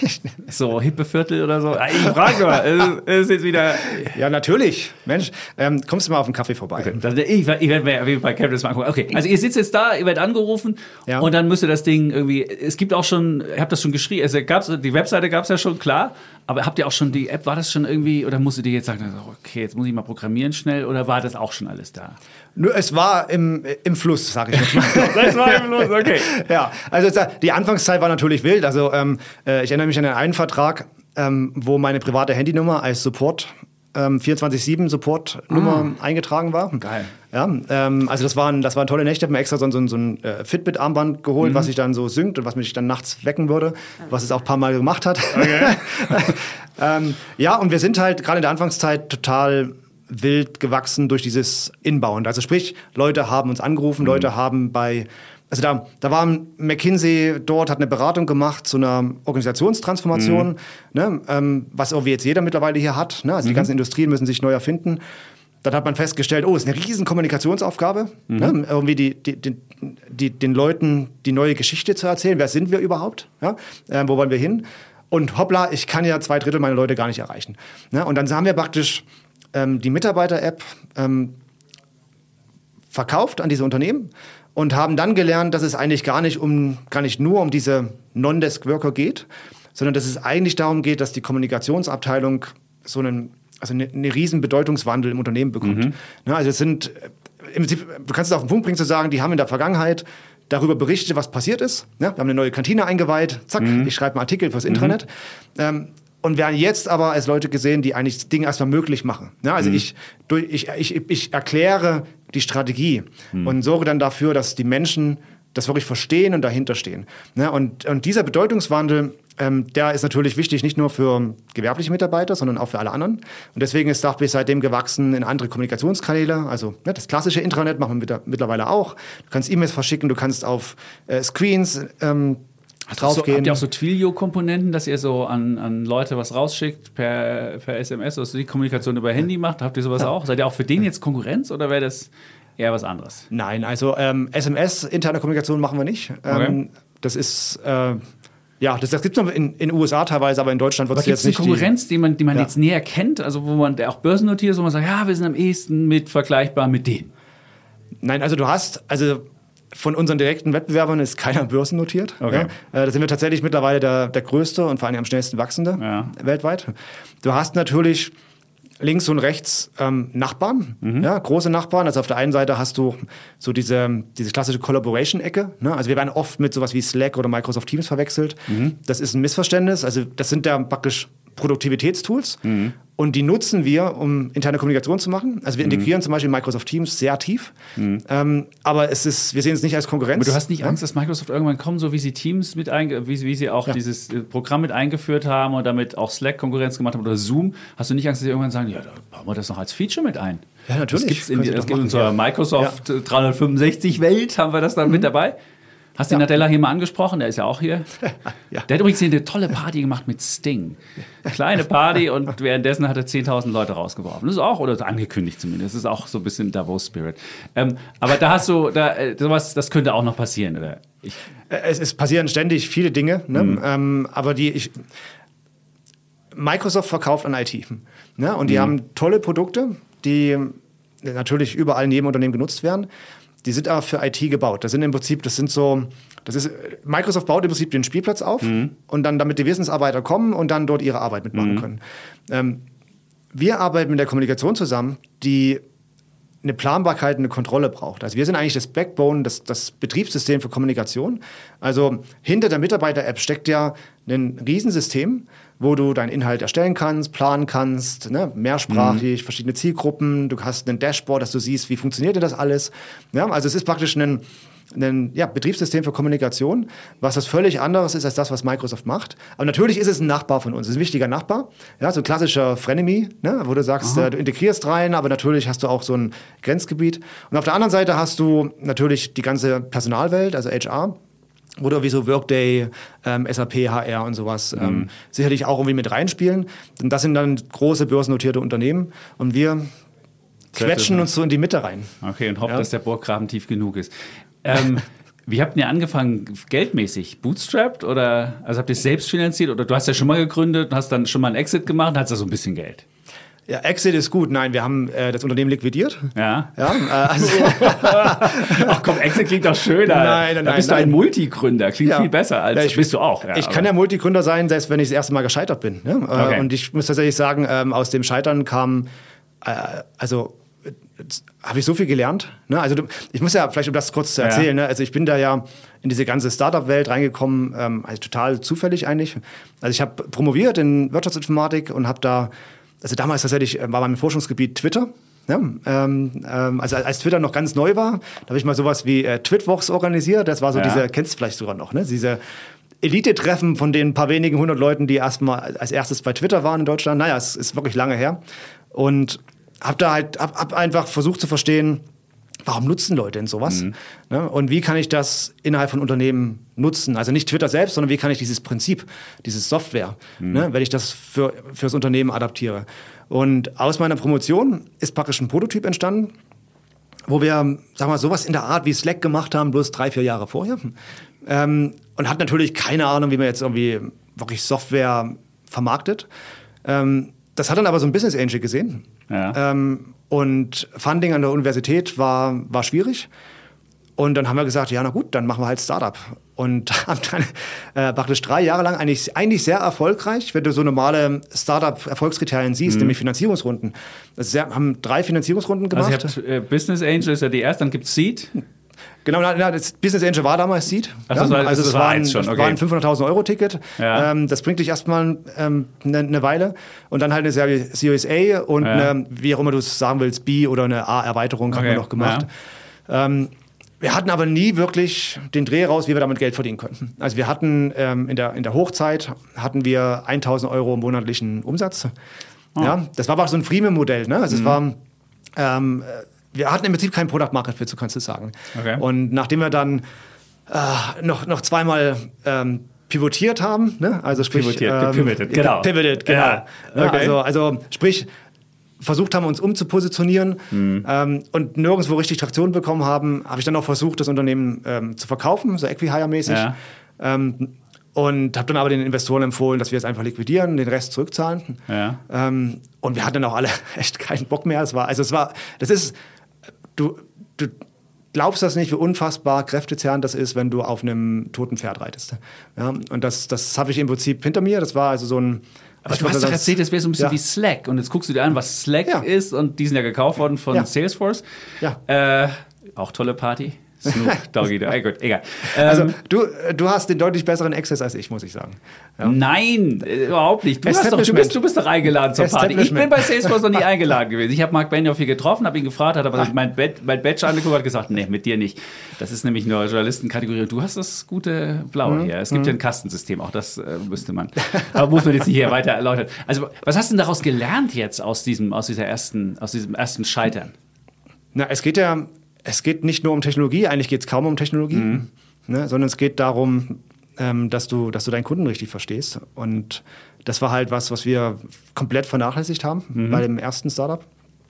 So hippe Viertel oder so? Ich frage mal, es ist jetzt wieder... Ja, natürlich. Mensch, ähm, kommst du mal auf einen Kaffee vorbei? Okay. Das, ich, ich werde mir auf jeden Fall Chemnitz mal angucken. Okay, also ihr sitzt jetzt da, ihr werdet angerufen Ja. und dann müsst ihr das Ding irgendwie, es gibt auch schon, ihr habt das schon geschrieben, es gab's, die Webseite gab es ja schon, klar, aber habt ihr auch schon die App, war das schon irgendwie, oder musstet ihr jetzt sagen, okay, jetzt muss ich mal programmieren schnell, oder war das auch schon alles da? Nur, es war im, im Fluss, sag ich jetzt mal. Das war eben los, okay. Ja, also es- die Anfangszeit war natürlich wild. Also ähm, äh, ich erinnere mich an einen Vertrag, ähm, wo meine private Handynummer als Support ähm, vierundzwanzig sieben Support-Nummer eingetragen war. Geil. Ja, ähm, also das waren, das waren tolle Nächte. Ich habe mir extra so, so, so ein äh, Fitbit-Armband geholt, was sich dann so synkt und was mich dann nachts wecken würde, was es auch ein paar Mal gemacht hat. Okay. ähm, ja, und wir sind halt gerade in der Anfangszeit total wild gewachsen durch dieses Inbound. Also sprich, Leute haben uns angerufen, Leute haben bei, also da, da war McKinsey dort, hat eine Beratung gemacht zu einer Organisationstransformation, ne, ähm, was irgendwie jetzt jeder mittlerweile hier hat. Ne? Also die ganzen Industrien müssen sich neu erfinden. Dann hat man festgestellt, oh, es ist eine riesen Kommunikationsaufgabe, ne? Irgendwie die, die, die, die, den Leuten die neue Geschichte zu erzählen. Wer sind wir überhaupt? Ja? Ähm, wo wollen wir hin? Und hoppla, ich kann ja zwei Drittel meiner Leute gar nicht erreichen. Ne? Und dann haben wir praktisch ähm, die Mitarbeiter-App ähm, verkauft an diese Unternehmen und haben dann gelernt, dass es eigentlich gar nicht, um, gar nicht nur um diese Non-Desk-Worker geht, sondern dass es eigentlich darum geht, dass die Kommunikationsabteilung so einen, also eine, eine riesen Bedeutungswandel im Unternehmen bekommt. Mhm. Ne, also es sind, äh, im Prinzip, du kannst es auf den Punkt bringen zu sagen, die haben in der Vergangenheit darüber berichtet, was passiert ist. Ne? Wir haben eine neue Kantine eingeweiht, zack, Mhm. ich schreibe einen Artikel fürs Intranet. Ähm, und werden jetzt aber als Leute gesehen, die eigentlich das Ding erstmal möglich machen. Ja, also Mhm. ich, durch, ich, ich, ich erkläre die Strategie Mhm. und sorge dann dafür, dass die Menschen das wirklich verstehen und dahinter stehen. Ja, und, und dieser Bedeutungswandel, ähm, der ist natürlich wichtig, nicht nur für gewerbliche Mitarbeiter, sondern auch für alle anderen. Und deswegen ist Staffbase seitdem gewachsen in andere Kommunikationskanäle. Also ne, das klassische Intranet machen wir mit, mittlerweile auch. Du kannst E-Mails verschicken, du kannst auf äh, Screens ähm, So, draufgehen. habt ihr auch so Twilio-Komponenten, dass ihr so an, an Leute was rausschickt per, per S M S, also die Kommunikation über Handy macht? Habt ihr sowas auch? Seid ihr auch für den jetzt Konkurrenz oder wäre das eher was anderes? Nein, also ähm, S M S, interne Kommunikation machen wir nicht. Ähm, Okay. Das ist, äh, ja, das, das gibt es noch in den U S A teilweise, aber in Deutschland wird Aber es gibt jetzt es eine nicht. Konkurrenz, die man, die man Ja. jetzt näher kennt, also wo man der auch börsennotiert ist, wo man sagt, ja, wir sind am ehesten mit vergleichbar mit denen? Die, nein, also du hast, also von unseren direkten Wettbewerbern ist keiner börsennotiert. Okay. Ja? Da sind wir tatsächlich mittlerweile der, der größte und vor allem am schnellsten wachsende ja. weltweit. Du hast natürlich links und rechts ähm, Nachbarn, mhm. ja, große Nachbarn. Also auf der einen Seite hast du so diese, diese klassische Collaboration-Ecke. Ne? Also wir werden oft mit sowas wie Slack oder Microsoft Teams verwechselt. Mhm. Das ist ein Missverständnis. Also das sind ja praktisch Produktivitätstools mhm. und die nutzen wir, um interne Kommunikation zu machen. Also wir integrieren mhm. zum Beispiel Microsoft Teams sehr tief, mhm. ähm, aber es ist, wir sehen es nicht als Konkurrenz. Aber du hast nicht Angst, dass Microsoft irgendwann kommt, so wie sie Teams mit einge- wie, wie sie auch ja. dieses Programm mit eingeführt haben und damit auch Slack Konkurrenz gemacht haben oder Zoom. Hast du nicht Angst, dass sie irgendwann sagen, ja, da bauen wir das noch als Feature mit ein? Ja, natürlich. Das gibt's in, das gibt in unserer ja. Microsoft ja. dreihundertfünfundsechzig-Welt, haben wir das dann mhm. mit dabei. Hast du ja. den Nadella hier mal angesprochen? Der ist ja auch hier. Ja. Der hat übrigens hier eine tolle Party gemacht mit Sting. Kleine Party und währenddessen hat er zehntausend Leute rausgeworfen. Das ist auch, oder angekündigt zumindest, das ist auch so ein bisschen Davos-Spirit. Ähm, aber da hast du, da, sowas, das könnte auch noch passieren, oder? Ich es, es passieren ständig viele Dinge, ne? mhm. ähm, aber die, ich, Microsoft verkauft an I T. Ne? Und die mhm. haben tolle Produkte, die natürlich überall in jedem Unternehmen genutzt werden. Die sind aber für I T gebaut. Das sind im Prinzip, das sind so, das ist, Microsoft baut im Prinzip den Spielplatz auf mhm. und dann, damit die Wissensarbeiter kommen und dann dort ihre Arbeit mitmachen mhm. können. Ähm, wir arbeiten mit der Kommunikation zusammen, die eine Planbarkeit, eine Kontrolle braucht. Also wir sind eigentlich das Backbone, das, das Betriebssystem für Kommunikation. Also hinter der Mitarbeiter-App steckt ja ein Riesensystem, wo du deinen Inhalt erstellen kannst, planen kannst, ne, mehrsprachig, mhm. verschiedene Zielgruppen. Du hast ein Dashboard, dass du siehst, wie funktioniert denn das alles. Ja, also es ist praktisch ein, ein ja, Betriebssystem für Kommunikation, was das völlig anderes ist als das, was Microsoft macht. Aber natürlich ist es ein Nachbar von uns, es ist ein wichtiger Nachbar. Ja, so ein klassischer Frenemy, ne, wo du sagst, äh, du integrierst rein, aber natürlich hast du auch so ein Grenzgebiet. Und auf der anderen Seite hast du natürlich die ganze Personalwelt, also H R. Oder wie so Workday, ähm, S A P, H R und sowas mhm. ähm, sicherlich auch irgendwie mit reinspielen. Und das sind dann große börsennotierte Unternehmen. Und wir quetschen uns so in die Mitte rein. Okay, und hoffen, ja. dass der Burggraben tief genug ist. Ähm, wie habt ihr angefangen, geldmäßig? Bootstrapped? Oder, also habt ihr es selbst finanziert? Oder du hast ja schon mal gegründet und hast dann schon mal einen Exit gemacht und hast da so ein bisschen Geld? Ja, Exit ist gut. Nein, wir haben äh, das Unternehmen liquidiert. Ja. ja äh, also Ach komm, Exit klingt doch schöner. Nein, nein, da bist nein, du ein nein. Multigründer. Klingt ja. viel besser als ja, ich, bist du auch. Ja, ich kann ja Multigründer sein, selbst wenn ich das erste Mal gescheitert bin. Ja? Okay. Und ich muss tatsächlich sagen, ähm, aus dem Scheitern kam, äh, also habe ich so viel gelernt. Ne? Also du, ich muss ja vielleicht, um das kurz zu erzählen, ja. ne? Also ich bin da ja in diese ganze Startup-Welt reingekommen, ähm, also total zufällig eigentlich. Also ich habe promoviert in Wirtschaftsinformatik und habe da, also damals tatsächlich war mein Forschungsgebiet Twitter. Ja, ähm, ähm, also als Twitter noch ganz neu war, da habe ich mal sowas wie äh, Twitwox organisiert. Das war so ja. diese, kennst du vielleicht sogar noch, ne? Diese Elite-Treffen von den paar wenigen hundert Leuten, die erst mal als erstes bei Twitter waren in Deutschland. Naja, es ist wirklich lange her. Und habe da halt hab, hab einfach versucht zu verstehen, warum nutzen Leute denn sowas? Mhm. Ne? Und wie kann ich das innerhalb von Unternehmen nutzen? Also nicht Twitter selbst, sondern wie kann ich dieses Prinzip, dieses Software, mhm. ne, wenn ich das für, für das Unternehmen adaptiere? Und aus meiner Promotion ist praktisch ein Prototyp entstanden, wo wir, sagen wir mal, sowas in der Art wie Slack gemacht haben, bloß drei, vier Jahre vorher. Ähm, und hat natürlich keine Ahnung, wie man jetzt irgendwie wirklich Software vermarktet. Ähm, das hat dann aber so ein Business Angel gesehen. Ja. Ähm, und Funding an der Universität war, war schwierig. Und dann haben wir gesagt, ja, na gut, dann machen wir halt Startup. Und haben dann äh, praktisch drei Jahre lang eigentlich, eigentlich sehr erfolgreich, wenn du so normale Startup-Erfolgskriterien siehst, mhm. nämlich Finanzierungsrunden. Also wir haben drei Finanzierungsrunden gemacht. Also ihr habt, äh, Business Angel ist ja die erste, dann gibt es Seed. Genau, na, das Business Angel war damals Seed. Ach, das war, also das es war, war ein, schon. Okay. war ein fünfhunderttausend Euro Ticket. Ja. Ähm, das bringt dich erstmal eine ähm, ne Weile. Und dann halt eine Series A und ja. eine, wie auch immer du es sagen willst, B oder eine A-Erweiterung haben okay. wir noch gemacht. Ja. Ähm, wir hatten aber nie wirklich den Dreh raus, wie wir damit Geld verdienen könnten. Also wir hatten ähm, in, der, in der Hochzeit hatten wir tausend Euro monatlichen Umsatz. Oh. Ja, das war aber so ein Freemium-Modell. Ne? Also mhm. es war... Ähm, wir hatten im Prinzip kein Product Market Fit, so kannst du sagen. Okay. Und nachdem wir dann äh, noch, noch zweimal ähm, pivotiert haben, ne? also sprich... Pivotiert, ähm, gepivotet, genau. Pivoted, genau. Ja. Okay. Ja, also, also sprich, versucht haben, uns umzupositionieren mhm. ähm, und nirgendwo richtig Traktion bekommen haben, habe ich dann auch versucht, das Unternehmen ähm, zu verkaufen, so Equihire-mäßig. Ja. Ähm, und habe dann aber den Investoren empfohlen, dass wir es einfach liquidieren, den Rest zurückzahlen. Ja. Ähm, und wir hatten dann auch alle echt keinen Bock mehr. Es war, also es war, das ist... Du, du, glaubst das nicht, wie unfassbar kräftezehrend das ist, wenn du auf einem toten Pferd reitest. Ja, und das, das habe ich im Prinzip hinter mir. Das war also so ein... Aber du hast doch erzählt, das wäre so ein bisschen ja. wie Slack. Und jetzt guckst du dir an, was Slack ja. ist. Und die sind ja gekauft worden von ja. Salesforce. Ja. Äh, auch tolle Party. Snoop, Doggy, äh, gut, egal. Ähm, also du, du hast den deutlich besseren Access als ich, muss ich sagen. Ja. Nein, äh, überhaupt nicht. Du, hast doch, du, bist, du bist doch eingeladen zur Party. Ich bin bei Salesforce noch nie eingeladen gewesen. Ich habe Mark Benioff hier getroffen, habe ihn gefragt, hat aber mein, Bad, mein Badge angeguckt und hat gesagt, nee, mit dir nicht. Das ist nämlich eine Journalistenkategorie. Du hast das gute Blaue mhm. hier. Es gibt mhm. ja ein Kastensystem, auch das äh, müsste man. Aber muss man jetzt nicht hier weiter erläutern. Also was hast du denn daraus gelernt jetzt aus diesem, aus dieser ersten, aus diesem ersten Scheitern? Na, es geht ja... Es geht nicht nur um Technologie, eigentlich geht es kaum um Technologie, mhm. ne, sondern es geht darum, ähm, dass du, dass du deinen Kunden richtig verstehst. Und das war halt was, was wir komplett vernachlässigt haben mhm. bei dem ersten Startup.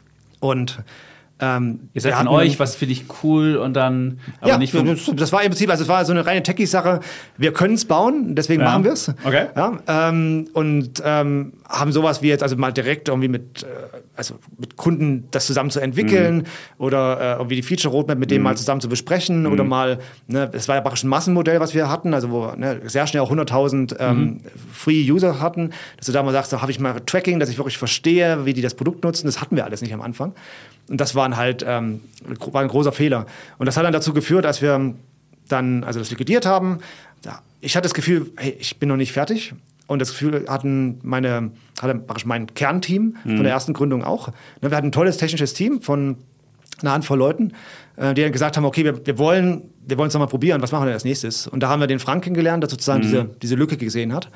Und ähm, ihr seid von euch, was finde ich cool und dann aber ja, nicht vom das, das war im Prinzip, also es war so eine reine Techie-Sache. Wir können es bauen, deswegen ja. machen wir es. Okay. Ja, ähm, und ähm, haben sowas wie jetzt also mal direkt irgendwie mit, äh, also mit Kunden das zusammen zu entwickeln mhm. oder äh, irgendwie die Feature Roadmap mit denen mhm. mal zusammen zu besprechen mhm. oder mal, ne, es war ja praktisch ein Massenmodell, was wir hatten, also wo ne, sehr schnell auch hunderttausend ähm, mhm. Free-User hatten, dass du da mal sagst, da habe ich mal Tracking, dass ich wirklich verstehe, wie die das Produkt nutzen. Das hatten wir alles nicht am Anfang. Und das waren halt, ähm, war ein großer Fehler. Und das hat dann dazu geführt, als wir dann also das liquidiert haben, da, ich hatte das Gefühl, hey, ich bin noch nicht fertig. Und das Gefühl hatten meine, hatte mein Kernteam mhm. von der ersten Gründung auch. Wir hatten ein tolles technisches Team von einer Handvoll Leuten, die dann gesagt haben, okay, wir, wir wollen wir wollen es nochmal probieren, was machen wir denn als nächstes? Und da haben wir den Frank kennengelernt, der sozusagen mhm. diese, diese Lücke gesehen hat.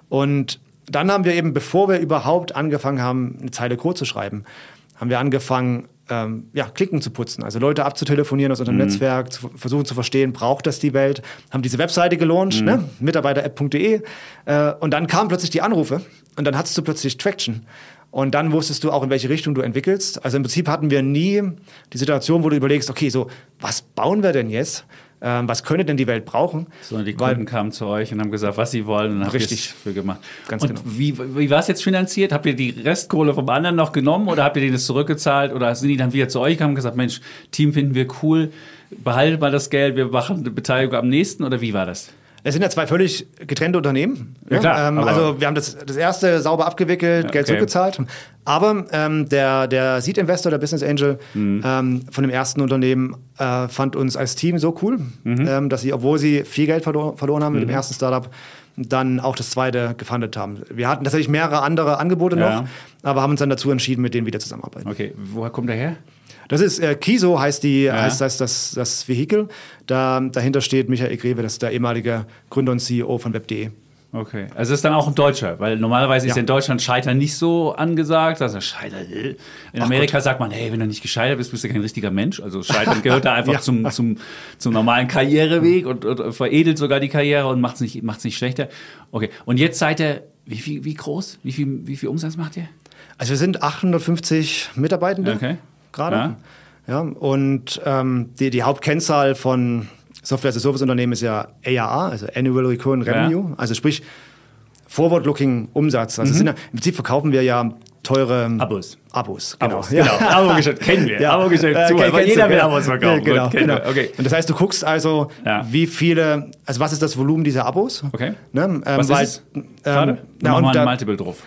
Und dann haben wir eben, bevor wir überhaupt angefangen haben, eine Zeile Code zu schreiben, haben wir angefangen, ähm, ja, Klicken zu putzen, also Leute abzutelefonieren aus unserem mhm. Netzwerk, zu versuchen zu verstehen, braucht das die Welt, haben diese Webseite gelauncht, mhm. ne? mitarbeiter app punkt de, äh, und dann kamen plötzlich die Anrufe und dann hattest du plötzlich Traction. Und dann wusstest du auch, in welche Richtung du entwickelst. Also im Prinzip hatten wir nie die Situation, wo du überlegst, okay, so, was bauen wir denn jetzt? Ähm, was könnte denn die Welt brauchen? Sondern die Kunden Weil, kamen zu euch und haben gesagt, was sie wollen, und dann habt ihr es für gemacht. Ganz und genau. wie, wie war es jetzt finanziert? Habt ihr die Restkohle vom anderen noch genommen oder habt ihr denen das zurückgezahlt? Oder sind die dann wieder zu euch gekommen und gesagt, Mensch, Team finden wir cool, behaltet mal das Geld, wir machen eine Beteiligung am nächsten, oder wie war das? Es sind ja zwei völlig getrennte Unternehmen. Ja, klar, ähm, also wir haben das, das erste sauber abgewickelt, ja, Geld okay. zurückgezahlt. Aber ähm, der, der Seed-Investor, der Business Angel mhm. ähm, von dem ersten Unternehmen äh, fand uns als Team so cool, mhm. ähm, dass sie, obwohl sie viel Geld verlor, verloren haben mhm. mit dem ersten Startup, dann auch das zweite gefundet haben. Wir hatten tatsächlich mehrere andere Angebote ja. noch, aber haben uns dann dazu entschieden, mit denen wieder zusammenarbeiten. Okay, woher kommt der her? Das ist äh, Kiso, heißt, die, ja. heißt, heißt das, das Vehikel. Da, dahinter steht Michael Greve, das ist der ehemalige Gründer und C E O von web punkt de. Okay, also ist dann auch ein Deutscher, weil normalerweise ist ja in Deutschland Scheitern nicht so angesagt. Also Scheitern, in Amerika Ach sagt man, hey, wenn du nicht gescheitert bist, bist du kein richtiger Mensch. Also Scheitern gehört da einfach ja. zum, zum, zum normalen Karriereweg und, und veredelt sogar die Karriere und macht es nicht, macht's nicht schlechter. Okay, und jetzt seid ihr, wie, viel, wie groß, wie viel, wie viel Umsatz macht ihr? Also wir sind achthundertfünfzig Mitarbeitende. Okay. Gerade. Ja. Ja, und ähm, die, die Hauptkennzahl von Software-as-a-Service-Unternehmen ist ja A R A, also Annual Recurring Revenue, ja. also sprich Forward-Looking Umsatz. Also mhm. sind ja, im Prinzip verkaufen wir ja teure Abos. Abos, genau. Abos, genau. Ja. Abo-Geschäft kennen wir. Ja. Abo-Geschäft äh, zu, weil jeder will ja. Abos verkaufen. Ja, genau, Gut, genau. Okay. Und das heißt, du guckst also, ja. wie viele, also was ist das Volumen dieser Abos? Okay. Ne? Ähm, was weil, ist es? Gerade? Ähm, na, und mal da, ein Multiple drauf.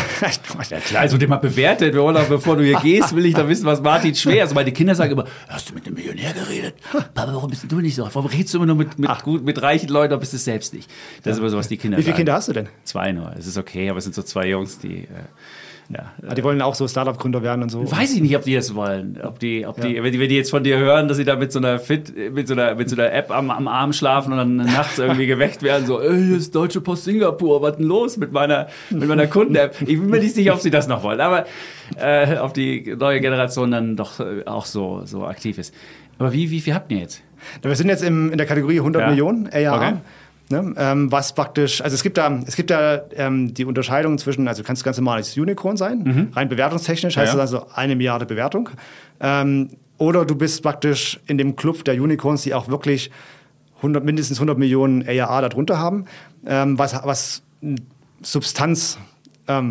Ja klar, also den mal bewertet. Wir wollen auch, bevor du hier gehst, will ich da wissen, was Martin schwer ist. Also meine Kinder sagen immer, hast du mit einem Millionär geredet? Papa, warum bist du nicht so? Warum redest du immer nur mit, mit, gut, mit reichen Leuten, aber bist du es selbst nicht? Das ja. ist immer so, was die Kinder sagen. Wie viele sagen. Kinder hast du denn? Zwei nur. Es ist okay, aber es sind so zwei Jungs, die... Äh, Ja, ah, die wollen auch so Startup-Gründer werden und so. Weiß ich nicht, ob die das wollen. Ob die, ob ja. die, wenn die, wenn die jetzt von dir hören, dass sie da mit so einer Fit, mit so einer, mit so einer App am, am Arm schlafen und dann nachts irgendwie geweckt werden, so, ey, hier ist Deutsche Post Singapur, was denn los mit meiner, mit meiner Kunden-App? Ich bin mir nicht sicher, ob sie das noch wollen, aber äh, ob die neue Generation dann doch auch so, so aktiv ist. Aber wie, wie viel habt ihr jetzt? Wir sind jetzt im, in der Kategorie hundert ja. Millionen A R A. Okay. Ne, ähm, was praktisch, also es gibt da, es gibt da ähm, die Unterscheidung zwischen, also du kannst ganz normal als Unicorn sein, mhm. rein bewertungstechnisch, heißt ja, ja. das also eine Milliarde Bewertung. Ähm, oder du bist praktisch in dem Club der Unicorns, die auch wirklich hundert, mindestens hundert Millionen A R A darunter haben, ähm, was, was Substanz ähm,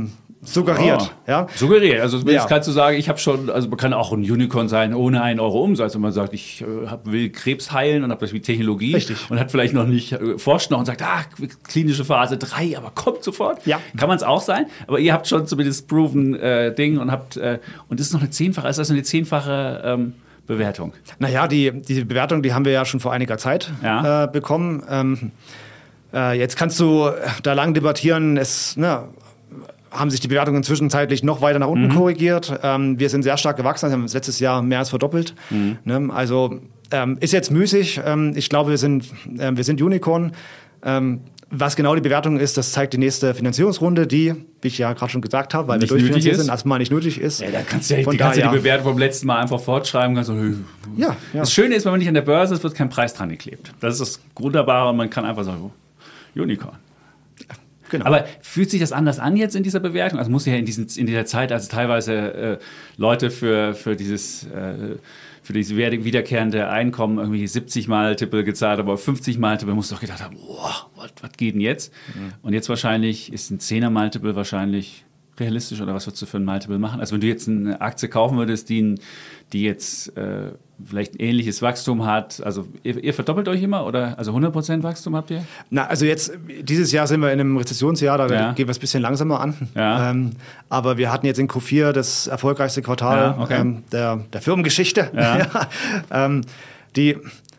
suggeriert. Oh. Ja? Suggeriert. Also jetzt Ja. kannst du sagen, ich habe schon, also man kann auch ein Unicorn sein ohne einen Euro Umsatz. Und man sagt, ich äh, hab, will Krebs heilen und habe das wie Technologie. Richtig. Und hat vielleicht noch nicht, äh, forscht noch und sagt, ah, klinische Phase drei, aber kommt sofort. Ja. Kann man es auch sein. Aber ihr habt schon zumindest proven äh, Ding und habt, äh, und das ist noch eine zehnfache, ist das eine zehnfache ähm, Bewertung? Naja, die, die Bewertung, die haben wir ja schon vor einiger Zeit Ja. äh, bekommen. Ähm, äh, jetzt kannst du da lang debattieren, es, ne, haben sich die Bewertungen zwischenzeitlich noch weiter nach unten mhm. korrigiert. Ähm, wir sind sehr stark gewachsen, wir haben uns letztes Jahr mehr als verdoppelt. Mhm. Ne? Also ähm, ist jetzt müßig. Ähm, ich glaube, wir sind, äh, wir sind Unicorn. Ähm, was genau die Bewertung ist, das zeigt die nächste Finanzierungsrunde, die, wie ich ja gerade schon gesagt habe, weil nicht wir durchfinanziert nötig ist. sind, erstmal nicht nötig ist. Ja, da kannst du ja, Von die, kannst ja daher- die Bewertung vom letzten Mal einfach fortschreiben. Kannst so, Ja, ja. Das Schöne ist, wenn man nicht an der Börse ist, wird kein Preis dran geklebt. Das ist das Wunderbare und man kann einfach sagen, oh, Unicorn. Genau. Aber fühlt sich das anders an jetzt in dieser Bewertung? Also muss ja in, diesen, in dieser Zeit, also teilweise äh, Leute für, für dieses äh, für dieses wiederkehrende Einkommen irgendwie siebzig Multiple gezahlt, aber fünfzig Multiple, musst du doch gedacht haben, wow, was geht denn jetzt? Mhm. Und jetzt wahrscheinlich ist ein zehner Multiple wahrscheinlich realistisch, oder was würdest du für ein Multiple machen? Also wenn du jetzt eine Aktie kaufen würdest, die, die jetzt äh, vielleicht ein ähnliches Wachstum hat, also ihr, ihr verdoppelt euch immer, oder? Also hundert Prozent Wachstum habt ihr? Na, also jetzt, dieses Jahr sind wir in einem Rezessionsjahr, da Ja. gehen wir es ein bisschen langsamer an. Ja. Ähm, aber wir hatten jetzt in Q vier das erfolgreichste Quartal Ja, okay. ähm, der, der Firmengeschichte. Ja. Ja. ähm, die,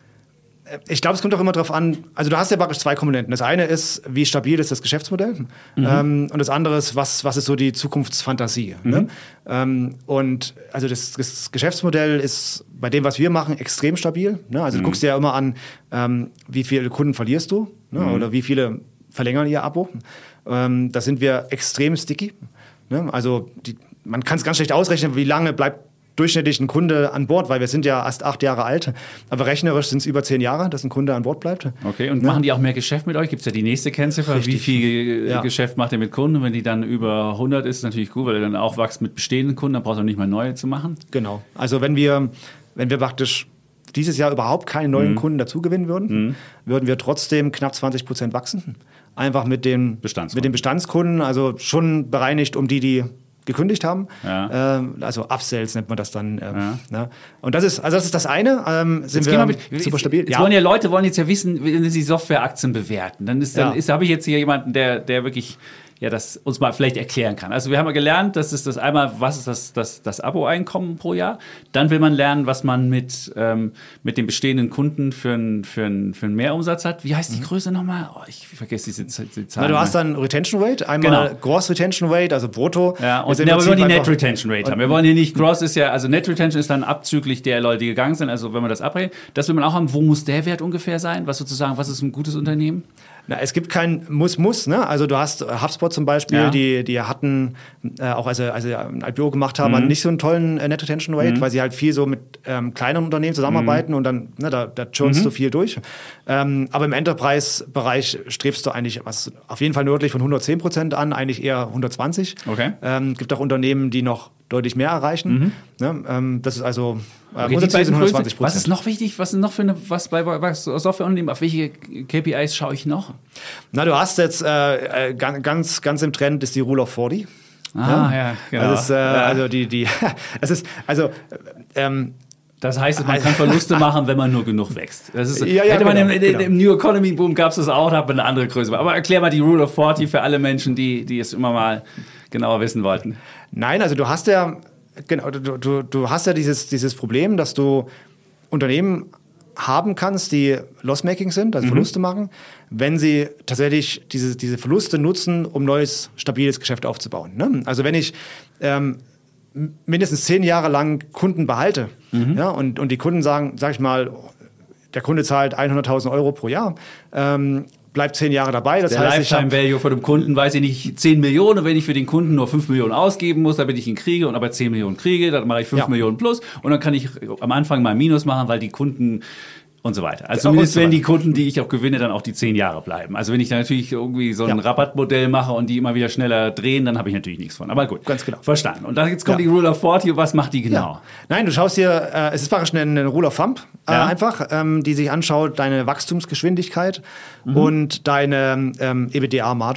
ich glaube, es kommt auch immer darauf an, also du hast ja praktisch zwei Komponenten. Das eine ist, wie stabil ist das Geschäftsmodell? Mhm. Ähm, und das andere ist, was, was ist so die Zukunftsfantasie? Mhm. Ne? Ähm, und also das, das Geschäftsmodell ist bei dem, was wir machen, extrem stabil. Ne? Also du Mhm. guckst dir ja immer an, ähm, wie viele Kunden verlierst du, ne? Mhm. Oder wie viele verlängern ihr Abo. Ähm, da sind wir extrem sticky. Ne? Also die, man kann es ganz schlecht ausrechnen, wie lange bleibt durchschnittlich ein Kunde an Bord, weil wir sind ja erst acht Jahre alt, aber rechnerisch sind es über zehn Jahre, dass ein Kunde an Bord bleibt. Okay, und Ja. machen die auch mehr Geschäft mit euch? Gibt es ja die nächste Kennziffer, Richtig. wie viel Ja. Geschäft macht ihr mit Kunden? Wenn die dann über hundert ist, ist natürlich gut, weil ihr dann auch wächst mit bestehenden Kunden, dann brauchst du nicht mal neue zu machen. Genau. Also wenn wir, wenn wir praktisch dieses Jahr überhaupt keine neuen Mhm. Kunden dazugewinnen würden, mhm. würden wir trotzdem knapp zwanzig Prozent wachsen. Einfach mit den, Bestandskunden. mit den Bestandskunden, also schon bereinigt um die, die gekündigt haben. Ja. Ähm, also Upsells nennt man das dann. Ähm, Ja. ne? Und das ist, also das ist das eine. Ähm, sind Jetzt wir gehen wir mit, super stabil. Jetzt wollen ja Leute wollen jetzt ja wissen, wenn sie Softwareaktien bewerten. Dann ist dann Ja. ist, habe ich jetzt hier jemanden, der, der wirklich ja, das uns mal vielleicht erklären kann. Also wir haben ja gelernt, das ist das einmal, was ist das, das, das Abo-Einkommen pro Jahr. Dann will man lernen, was man mit, ähm, mit den bestehenden Kunden für einen für einen- für einen Mehrumsatz hat. Wie heißt die Größe nochmal? Oh, ich vergesse diese, diese Zahlen. Na, du hast dann Retention Rate, einmal Genau. Gross Retention Rate, also brutto. Ja, und Ist im ja, aber wir wollen die Prinzip Net einfach- Retention Rate haben. Wir wollen hier nicht, Gross ist ja, also Net Retention ist dann abzüglich der Leute, die gegangen sind, also wenn man das abrechnet. Das will man auch haben, wo muss der Wert ungefähr sein? Was sozusagen, was ist ein gutes Unternehmen? Na, es gibt kein Muss-Muss, ne? Also du hast äh, HubSpot zum Beispiel, Ja. die, die hatten äh, auch als sie, als sie ein I P O gemacht haben, mhm. nicht so einen tollen äh, Net Retention Rate, mhm. weil sie halt viel so mit ähm, kleineren Unternehmen zusammenarbeiten mhm. und dann, ne, da, da churnst mhm. du viel durch. Ähm, aber im Enterprise-Bereich strebst du eigentlich was auf jeden Fall nördlich von hundertzehn Prozent an, eigentlich eher hundertzwanzig. Okay. Ähm, gibt auch Unternehmen, die noch deutlich mehr erreichen. Mhm. Ne? Ähm, das ist also äh, Okay, unser die Ziel sind beiden hundertzwanzig Größen. Was Prozent. ist noch wichtig? Was ist noch für eine, was bei was Softwareunternehmen, auf welche K P Is schaue ich noch? Na, du hast jetzt äh, äh, ganz, ganz, ganz im Trend ist die Rule of vierzig. Ah, ja, genau. Das ist, äh, Ja. Also die, die, es ist, also ähm, Das heißt, man kann Verluste machen, wenn man nur genug wächst. Das ist, Ja, ja, hätte man genau, im, genau. im New Economy Boom gab es das auch, da hat man eine andere Größe. Aber erklär mal die Rule of vierzig für alle Menschen, die, die es immer mal genauer wissen wollten. nein, also du hast ja, genau, du, du, du hast ja dieses, dieses Problem, dass du Unternehmen haben kannst, die loss-making sind, also Mhm. Verluste machen, wenn sie tatsächlich diese, diese Verluste nutzen, um neues, stabiles Geschäft aufzubauen. Ne? Also wenn ich ähm, mindestens zehn Jahre lang Kunden behalte, Mhm. ja, und, und die Kunden sagen, sag ich mal, der Kunde zahlt hunderttausend Euro pro Jahr, ähm, bleibt zehn Jahre dabei. Das Der heißt, ich Lifetime hab, Value von dem Kunden, weiß ich nicht, zehn Millionen. Und wenn ich für den Kunden nur fünf Millionen ausgeben muss, damit ich ihn kriege und aber zehn Millionen kriege, dann mache ich fünf Ja. Millionen plus. Und dann kann ich am Anfang mal Minus machen, weil die Kunden und so weiter. Also Ja, zumindest und so wenn die weiter. Kunden, die ich auch gewinne, dann auch die zehn Jahre bleiben. Also wenn ich dann natürlich irgendwie so ein Ja. Rabattmodell mache und die immer wieder schneller drehen, dann habe ich natürlich nichts von. Aber gut, Ganz genau. Verstanden. Und dann jetzt kommt Ja. die Rule of vierzig. Was macht die genau? Ja. Nein, du schaust dir, äh, es ist praktisch eine, eine Rule of Thumb äh, Ja. einfach, ähm, die sich anschaut, deine Wachstumsgeschwindigkeit Mhm. und deine ähm, EBITDA-Margin.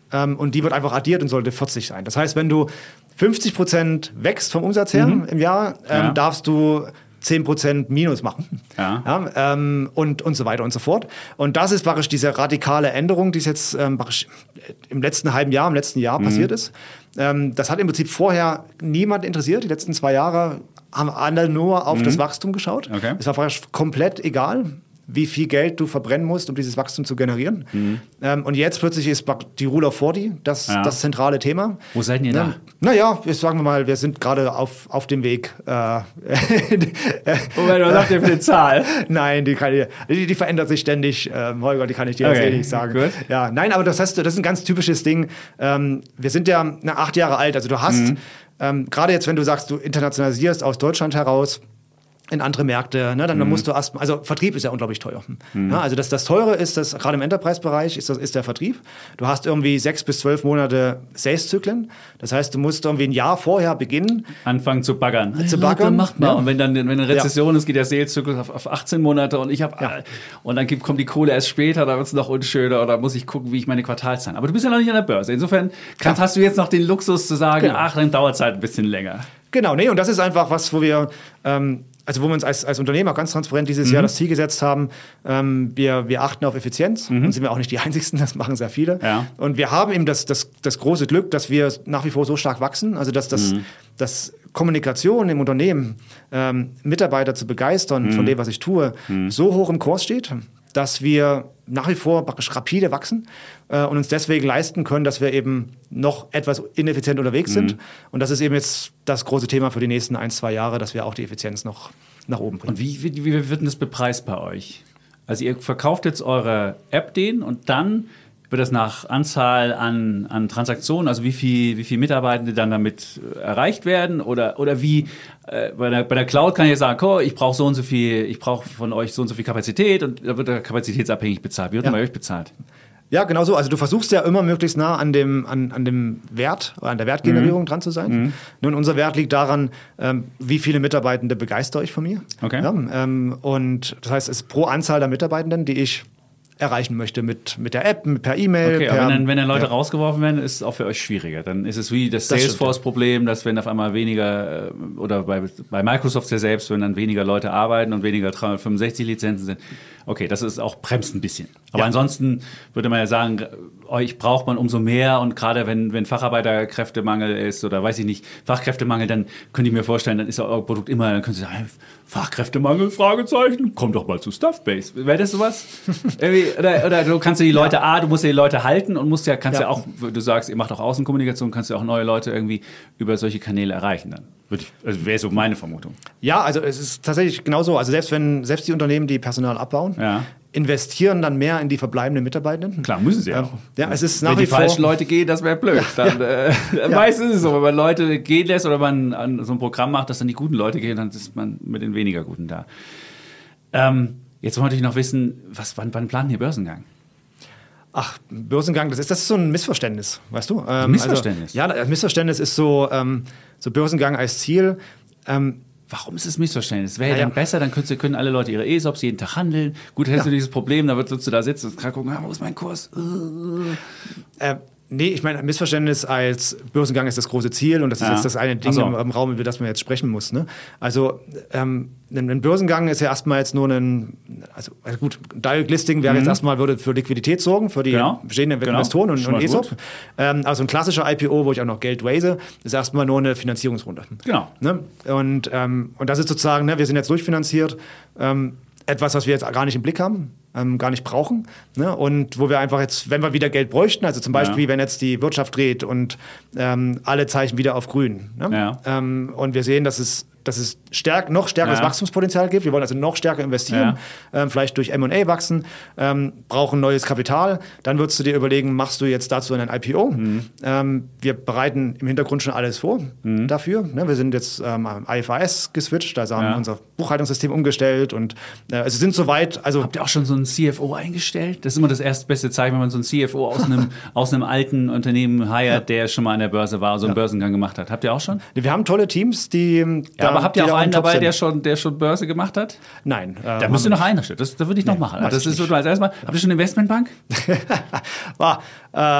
ähm, und die wird einfach addiert und sollte vierzig sein. Das heißt, wenn du fünfzig Prozent wächst vom Umsatz her mhm. im Jahr, ähm, ja. darfst du zehn Prozent Minus machen. Ja. Ja, ähm, und, und so weiter und so fort. Und das ist praktisch diese radikale Änderung, die es jetzt ähm, im letzten halben Jahr, im letzten Jahr mhm. passiert ist. Ähm, das hat im Prinzip vorher niemand interessiert. Die letzten zwei Jahre haben alle nur auf mhm. das Wachstum geschaut. Okay. Es war praktisch komplett egal, wie viel Geld du verbrennen musst, um dieses Wachstum zu generieren. Mhm. Ähm, und jetzt plötzlich ist die Rule of vierzig das, ja. das zentrale Thema. Wo seid ihr da? Naja, jetzt sagen wir mal, wir sind gerade auf, auf dem Weg. Äh, Moment, was habt ihr für eine Zahl? Nein, die, kann ich, die, die verändert sich ständig, ähm, Holger, die kann ich dir okay. jetzt eh nicht sagen. Gut. Ja, nein, aber das, heißt, das ist ein ganz typisches Ding. Ähm, wir sind ja na, acht Jahre alt, also du hast, mhm. ähm, gerade jetzt, wenn du sagst, du internationalisierst aus Deutschland heraus, in andere Märkte, ne, dann, dann musst du erst, also Vertrieb ist ja unglaublich teuer. Mhm. Ja, also das, das Teure ist, das, gerade im Enterprise-Bereich ist, das, ist der Vertrieb. Du hast irgendwie sechs bis zwölf Monate Sales-Zyklen. Das heißt, du musst irgendwie ein Jahr vorher beginnen. Anfangen zu baggern. Zu baggern. Macht mal. Ja. Und wenn dann wenn eine Rezession ja. ist, geht der Sales-Zyklus auf, auf achtzehn Monate und ich habe ja. und dann kommt die Kohle erst später, da wird es noch unschöner oder muss ich gucken, wie ich meine Quartalszahlen. Aber du bist ja noch nicht an der Börse. Insofern kannst, ja. hast du jetzt noch den Luxus zu sagen, genau. ach, dann dauert es halt ein bisschen länger. Genau, nee, und das ist einfach was, wo wir ähm, also wo wir uns als, als Unternehmer ganz transparent dieses mhm. Jahr das Ziel gesetzt haben, ähm, wir, wir achten auf Effizienz mhm. und sind wir auch nicht die Einzigen, das machen sehr viele. Ja. Und wir haben eben das, das, das große Glück, dass wir nach wie vor so stark wachsen, also dass das, mhm. das Kommunikation im Unternehmen, ähm, Mitarbeiter zu begeistern mhm. von dem, was ich tue, mhm. so hoch im Kurs steht, dass wir nach wie vor rapide wachsen äh, und uns deswegen leisten können, dass wir eben noch etwas ineffizient unterwegs sind. Mhm. Und das ist eben jetzt das große Thema für die nächsten ein, zwei Jahre, dass wir auch die Effizienz noch nach oben bringen. Und wie, wie, wie wird denn das bepreist bei euch? Also ihr verkauft jetzt eure App denen und dann wird das nach Anzahl an, an Transaktionen, also wie viel, wie viele Mitarbeitende dann damit erreicht werden? Oder, oder wie, äh, bei, der, bei der Cloud kann ich ja sagen, oh, ich brauche so und so viel, ich brauche von euch so und so viel Kapazität und da wird er kapazitätsabhängig bezahlt. Wie wird ja. denn bei euch bezahlt? Ja, genau so. Also du versuchst ja immer möglichst nah an dem, an, an dem Wert oder an der Wertgenerierung mhm. dran zu sein. Mhm. Nun, unser Wert liegt daran, ähm, wie viele Mitarbeitende begeistere ich von mir. Okay. Ja, ähm, und das heißt, es ist pro Anzahl der Mitarbeitenden, die ich erreichen möchte mit, mit der App, mit, per E-Mail. Okay, per, aber wenn dann, wenn dann Leute ja. rausgeworfen werden, ist es auch für euch schwieriger. Dann ist es wie das, das Salesforce-Problem, dass wenn auf einmal weniger, oder bei, bei Microsoft ja selbst, wenn dann weniger Leute arbeiten und weniger dreihundertfünfundsechzig Lizenzen sind. Okay, das ist auch bremst ein bisschen. Aber ja. ansonsten würde man ja sagen, euch braucht man umso mehr und gerade wenn, wenn Facharbeiterkräftemangel ist oder weiß ich nicht, Fachkräftemangel, dann könnte ich mir vorstellen, dann ist euer Produkt immer, dann können Sie sagen, Fachkräftemangel, Fragezeichen, komm doch mal zu Staffbase. Wäre das sowas? oder, oder du kannst die Leute, ja. A, du musst ja die Leute halten und musst ja, kannst ja. ja auch, du sagst, ihr macht auch Außenkommunikation, kannst ja auch neue Leute irgendwie über solche Kanäle erreichen dann. Also wäre so meine Vermutung. Ja, also es ist tatsächlich genauso. Also selbst wenn selbst die Unternehmen, die Personal abbauen, ja. investieren dann mehr in die verbleibenden Mitarbeitenden. Klar, müssen sie ja. auch. Ja, es ist nach wenn wie die vor falschen Leute gehen, das wäre blöd. Dann, ja. äh, ja. Meistens ist es so, wenn man Leute gehen lässt oder man an so ein Programm macht, dass dann die guten Leute gehen, dann ist man mit den weniger Guten da. Ähm, jetzt wollen wir natürlich noch wissen, was, wann, wann planen ihr Börsengang? Ach, Börsengang, das ist, das ist so ein Missverständnis, weißt du? Ähm, ein Missverständnis? Also, ja, das Missverständnis ist so, ähm, so Börsengang als Ziel. Ähm, Warum ist es Missverständnis? Wäre ja, ja dann besser, dann können, können alle Leute ihre E S O Ps jeden Tag handeln. Gut, hättest ja. du dieses Problem, da würdest du da sitzen und gucken, ah, wo ist mein Kurs? Äh, nee, ich meine, Missverständnis als Börsengang ist das große Ziel und das ist ja. jetzt das eine Ding so. im, im Raum, über das man jetzt sprechen muss. Ne? Also ähm, ein Börsengang ist ja erstmal jetzt nur ein, also, also gut, Direct Listing wäre mhm. jetzt erstmal, würde für Liquidität sorgen, für die genau. bestehenden genau. Investoren und, und E S O P. Ähm, also ein klassischer I P O, wo ich auch noch Geld raise, ist erstmal nur eine Finanzierungsrunde. Genau. Ne? Und, ähm, und das ist sozusagen, ne, wir sind jetzt durchfinanziert, ähm, etwas, was wir jetzt gar nicht im Blick haben, ähm, gar nicht brauchen. Ne? Und wo wir einfach jetzt, wenn wir wieder Geld bräuchten, also zum Beispiel, ja. wenn jetzt die Wirtschaft dreht und ähm, alle Zeichen wieder auf grün. Ne? Ja. Ähm, und wir sehen, dass es dass es stärk, noch stärkeres ja. Wachstumspotenzial gibt. Wir wollen also noch stärker investieren, ja. ähm, vielleicht durch M und A wachsen, ähm, brauchen neues Kapital. Dann würdest du dir überlegen, machst du jetzt dazu einen I P O? Mhm. Ähm, wir bereiten im Hintergrund schon alles vor mhm. dafür. Ne? Wir sind jetzt ähm, I F R S geswitcht, also haben ja. wir unser Buchhaltungssystem umgestellt und äh, also sind soweit. Also habt ihr auch schon so einen C F O eingestellt? Das ist immer das erstbeste Zeichen, wenn man so einen C F O aus einem, aus einem alten Unternehmen hired, ja. der schon mal an der Börse war, so einen ja. Börsengang gemacht hat. Habt ihr auch schon? Wir haben tolle Teams, die ja, aber habt ihr auch einen dabei, der schon, der schon Börse gemacht hat? Nein. Äh, da müsst ihr noch einstellen. Das, das würde ich nee, noch machen. Das ist so, als erstmal, habt ihr schon eine Investmentbank? War, äh,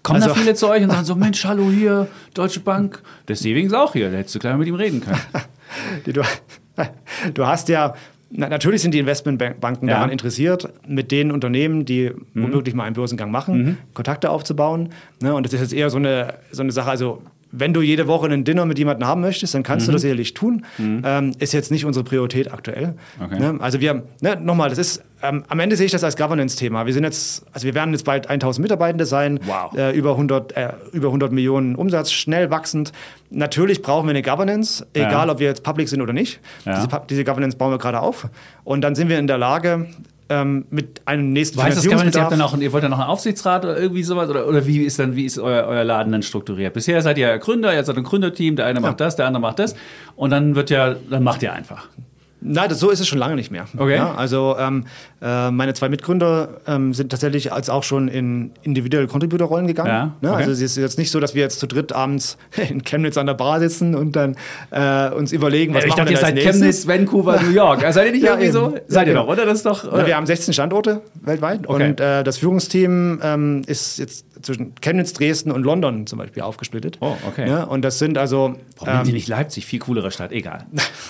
Kommen Also- da viele zu euch und sagen so, Mensch, hallo hier, Deutsche Bank, der Steving ist auch hier, da hättest du gleich mal mit ihm reden können. Die Du, du hast ja, na, natürlich sind die Investmentbanken Ja. daran interessiert, mit den Unternehmen, die Mhm. womöglich mal einen Börsengang machen, Kontakte aufzubauen. Ne? Und das ist jetzt eher so eine, so eine Sache, also wenn du jede Woche einen Dinner mit jemandem haben möchtest, dann kannst Mhm. du das sicherlich tun. Ähm, ist jetzt nicht unsere Priorität aktuell. Okay. Ne? Also wir, ne, nochmal, das ist, ähm, am Ende sehe ich das als Governance-Thema. Wir sind jetzt, also wir werden jetzt bald tausend Mitarbeitende sein, Wow. äh, über hundert, äh, über hundert Millionen Umsatz, schnell wachsend. Natürlich brauchen wir eine Governance, egal Ja. ob wir jetzt public sind oder nicht. Ja. Diese, Pub- diese Governance bauen wir gerade auf. Und dann sind wir in der Lage, ähm, mit einem nächsten Weißt du, das kann man jetzt, ihr, habt Finanzierungsbedarf... dann auch, ihr wollt dann noch einen Aufsichtsrat oder irgendwie sowas? Oder, oder wie ist dann, wie ist euer, euer Laden dann strukturiert? Bisher seid ihr ja Gründer, ihr seid ein Gründerteam, der eine macht das, der andere macht das. Und dann wird ja, dann macht ihr einfach. Nein, das, so ist es schon lange nicht mehr. Okay. Ja, also ähm, äh, meine zwei Mitgründer ähm, sind tatsächlich als auch schon in individuelle Contributor-Rollen gegangen. Ja, Ne? okay. Also es ist jetzt nicht so, dass wir jetzt zu dritt abends in Chemnitz an der Bar sitzen und dann äh, uns überlegen, was ich machen dachte, wir ihr denn als seid nächstes. Chemnitz, Vancouver, New York. Also seid ihr nicht Ja, irgendwie eben. so? Ja, Seid ihr eben. doch, oder? Das ist doch. Ja, Oder? wir haben sechzehn Standorte weltweit Okay. und äh, das Führungsteam ähm, ist jetzt zwischen Chemnitz, Dresden und London zum Beispiel aufgesplittet. Oh, okay. Ja, und das sind also... Warum nehmen Sie ähm, nicht Leipzig? Viel coolere Stadt. Egal.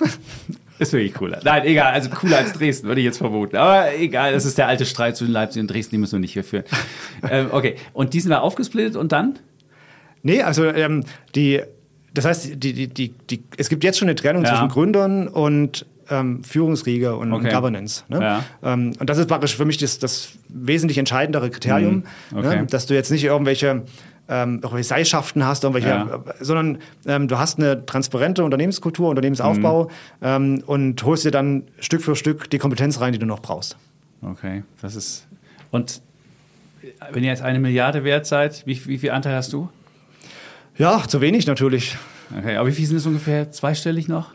Ist wirklich cooler. Nein, egal. Also cooler als Dresden, würde ich jetzt vermuten. Aber egal, das ist der alte Streit zwischen Leipzig und Dresden, den müssen wir nicht hier führen. ähm, okay. Und die sind da aufgesplittet und dann? Nee, also ähm, die, das heißt, die, die, die, die, es gibt jetzt schon eine Trennung Ja. zwischen Gründern und ähm, Führungsriege und, Okay. und Governance. Ne? Ja. Ähm, und das ist praktisch für mich das, das wesentlich entscheidendere Kriterium, Mhm. Okay. ne? Dass du jetzt nicht irgendwelche ähm, irgendwelche Seilschaften hast, irgendwelche, Ja. äh, sondern ähm, du hast eine transparente Unternehmenskultur, Unternehmensaufbau Mhm. ähm, und holst dir dann Stück für Stück die Kompetenz rein, die du noch brauchst. Okay, das ist. Und wenn ihr jetzt eine Milliarde wert seid, wie, wie viel Anteil hast du? Ja, zu wenig natürlich. Okay, aber wie viel sind es ungefähr? Zweistellig noch?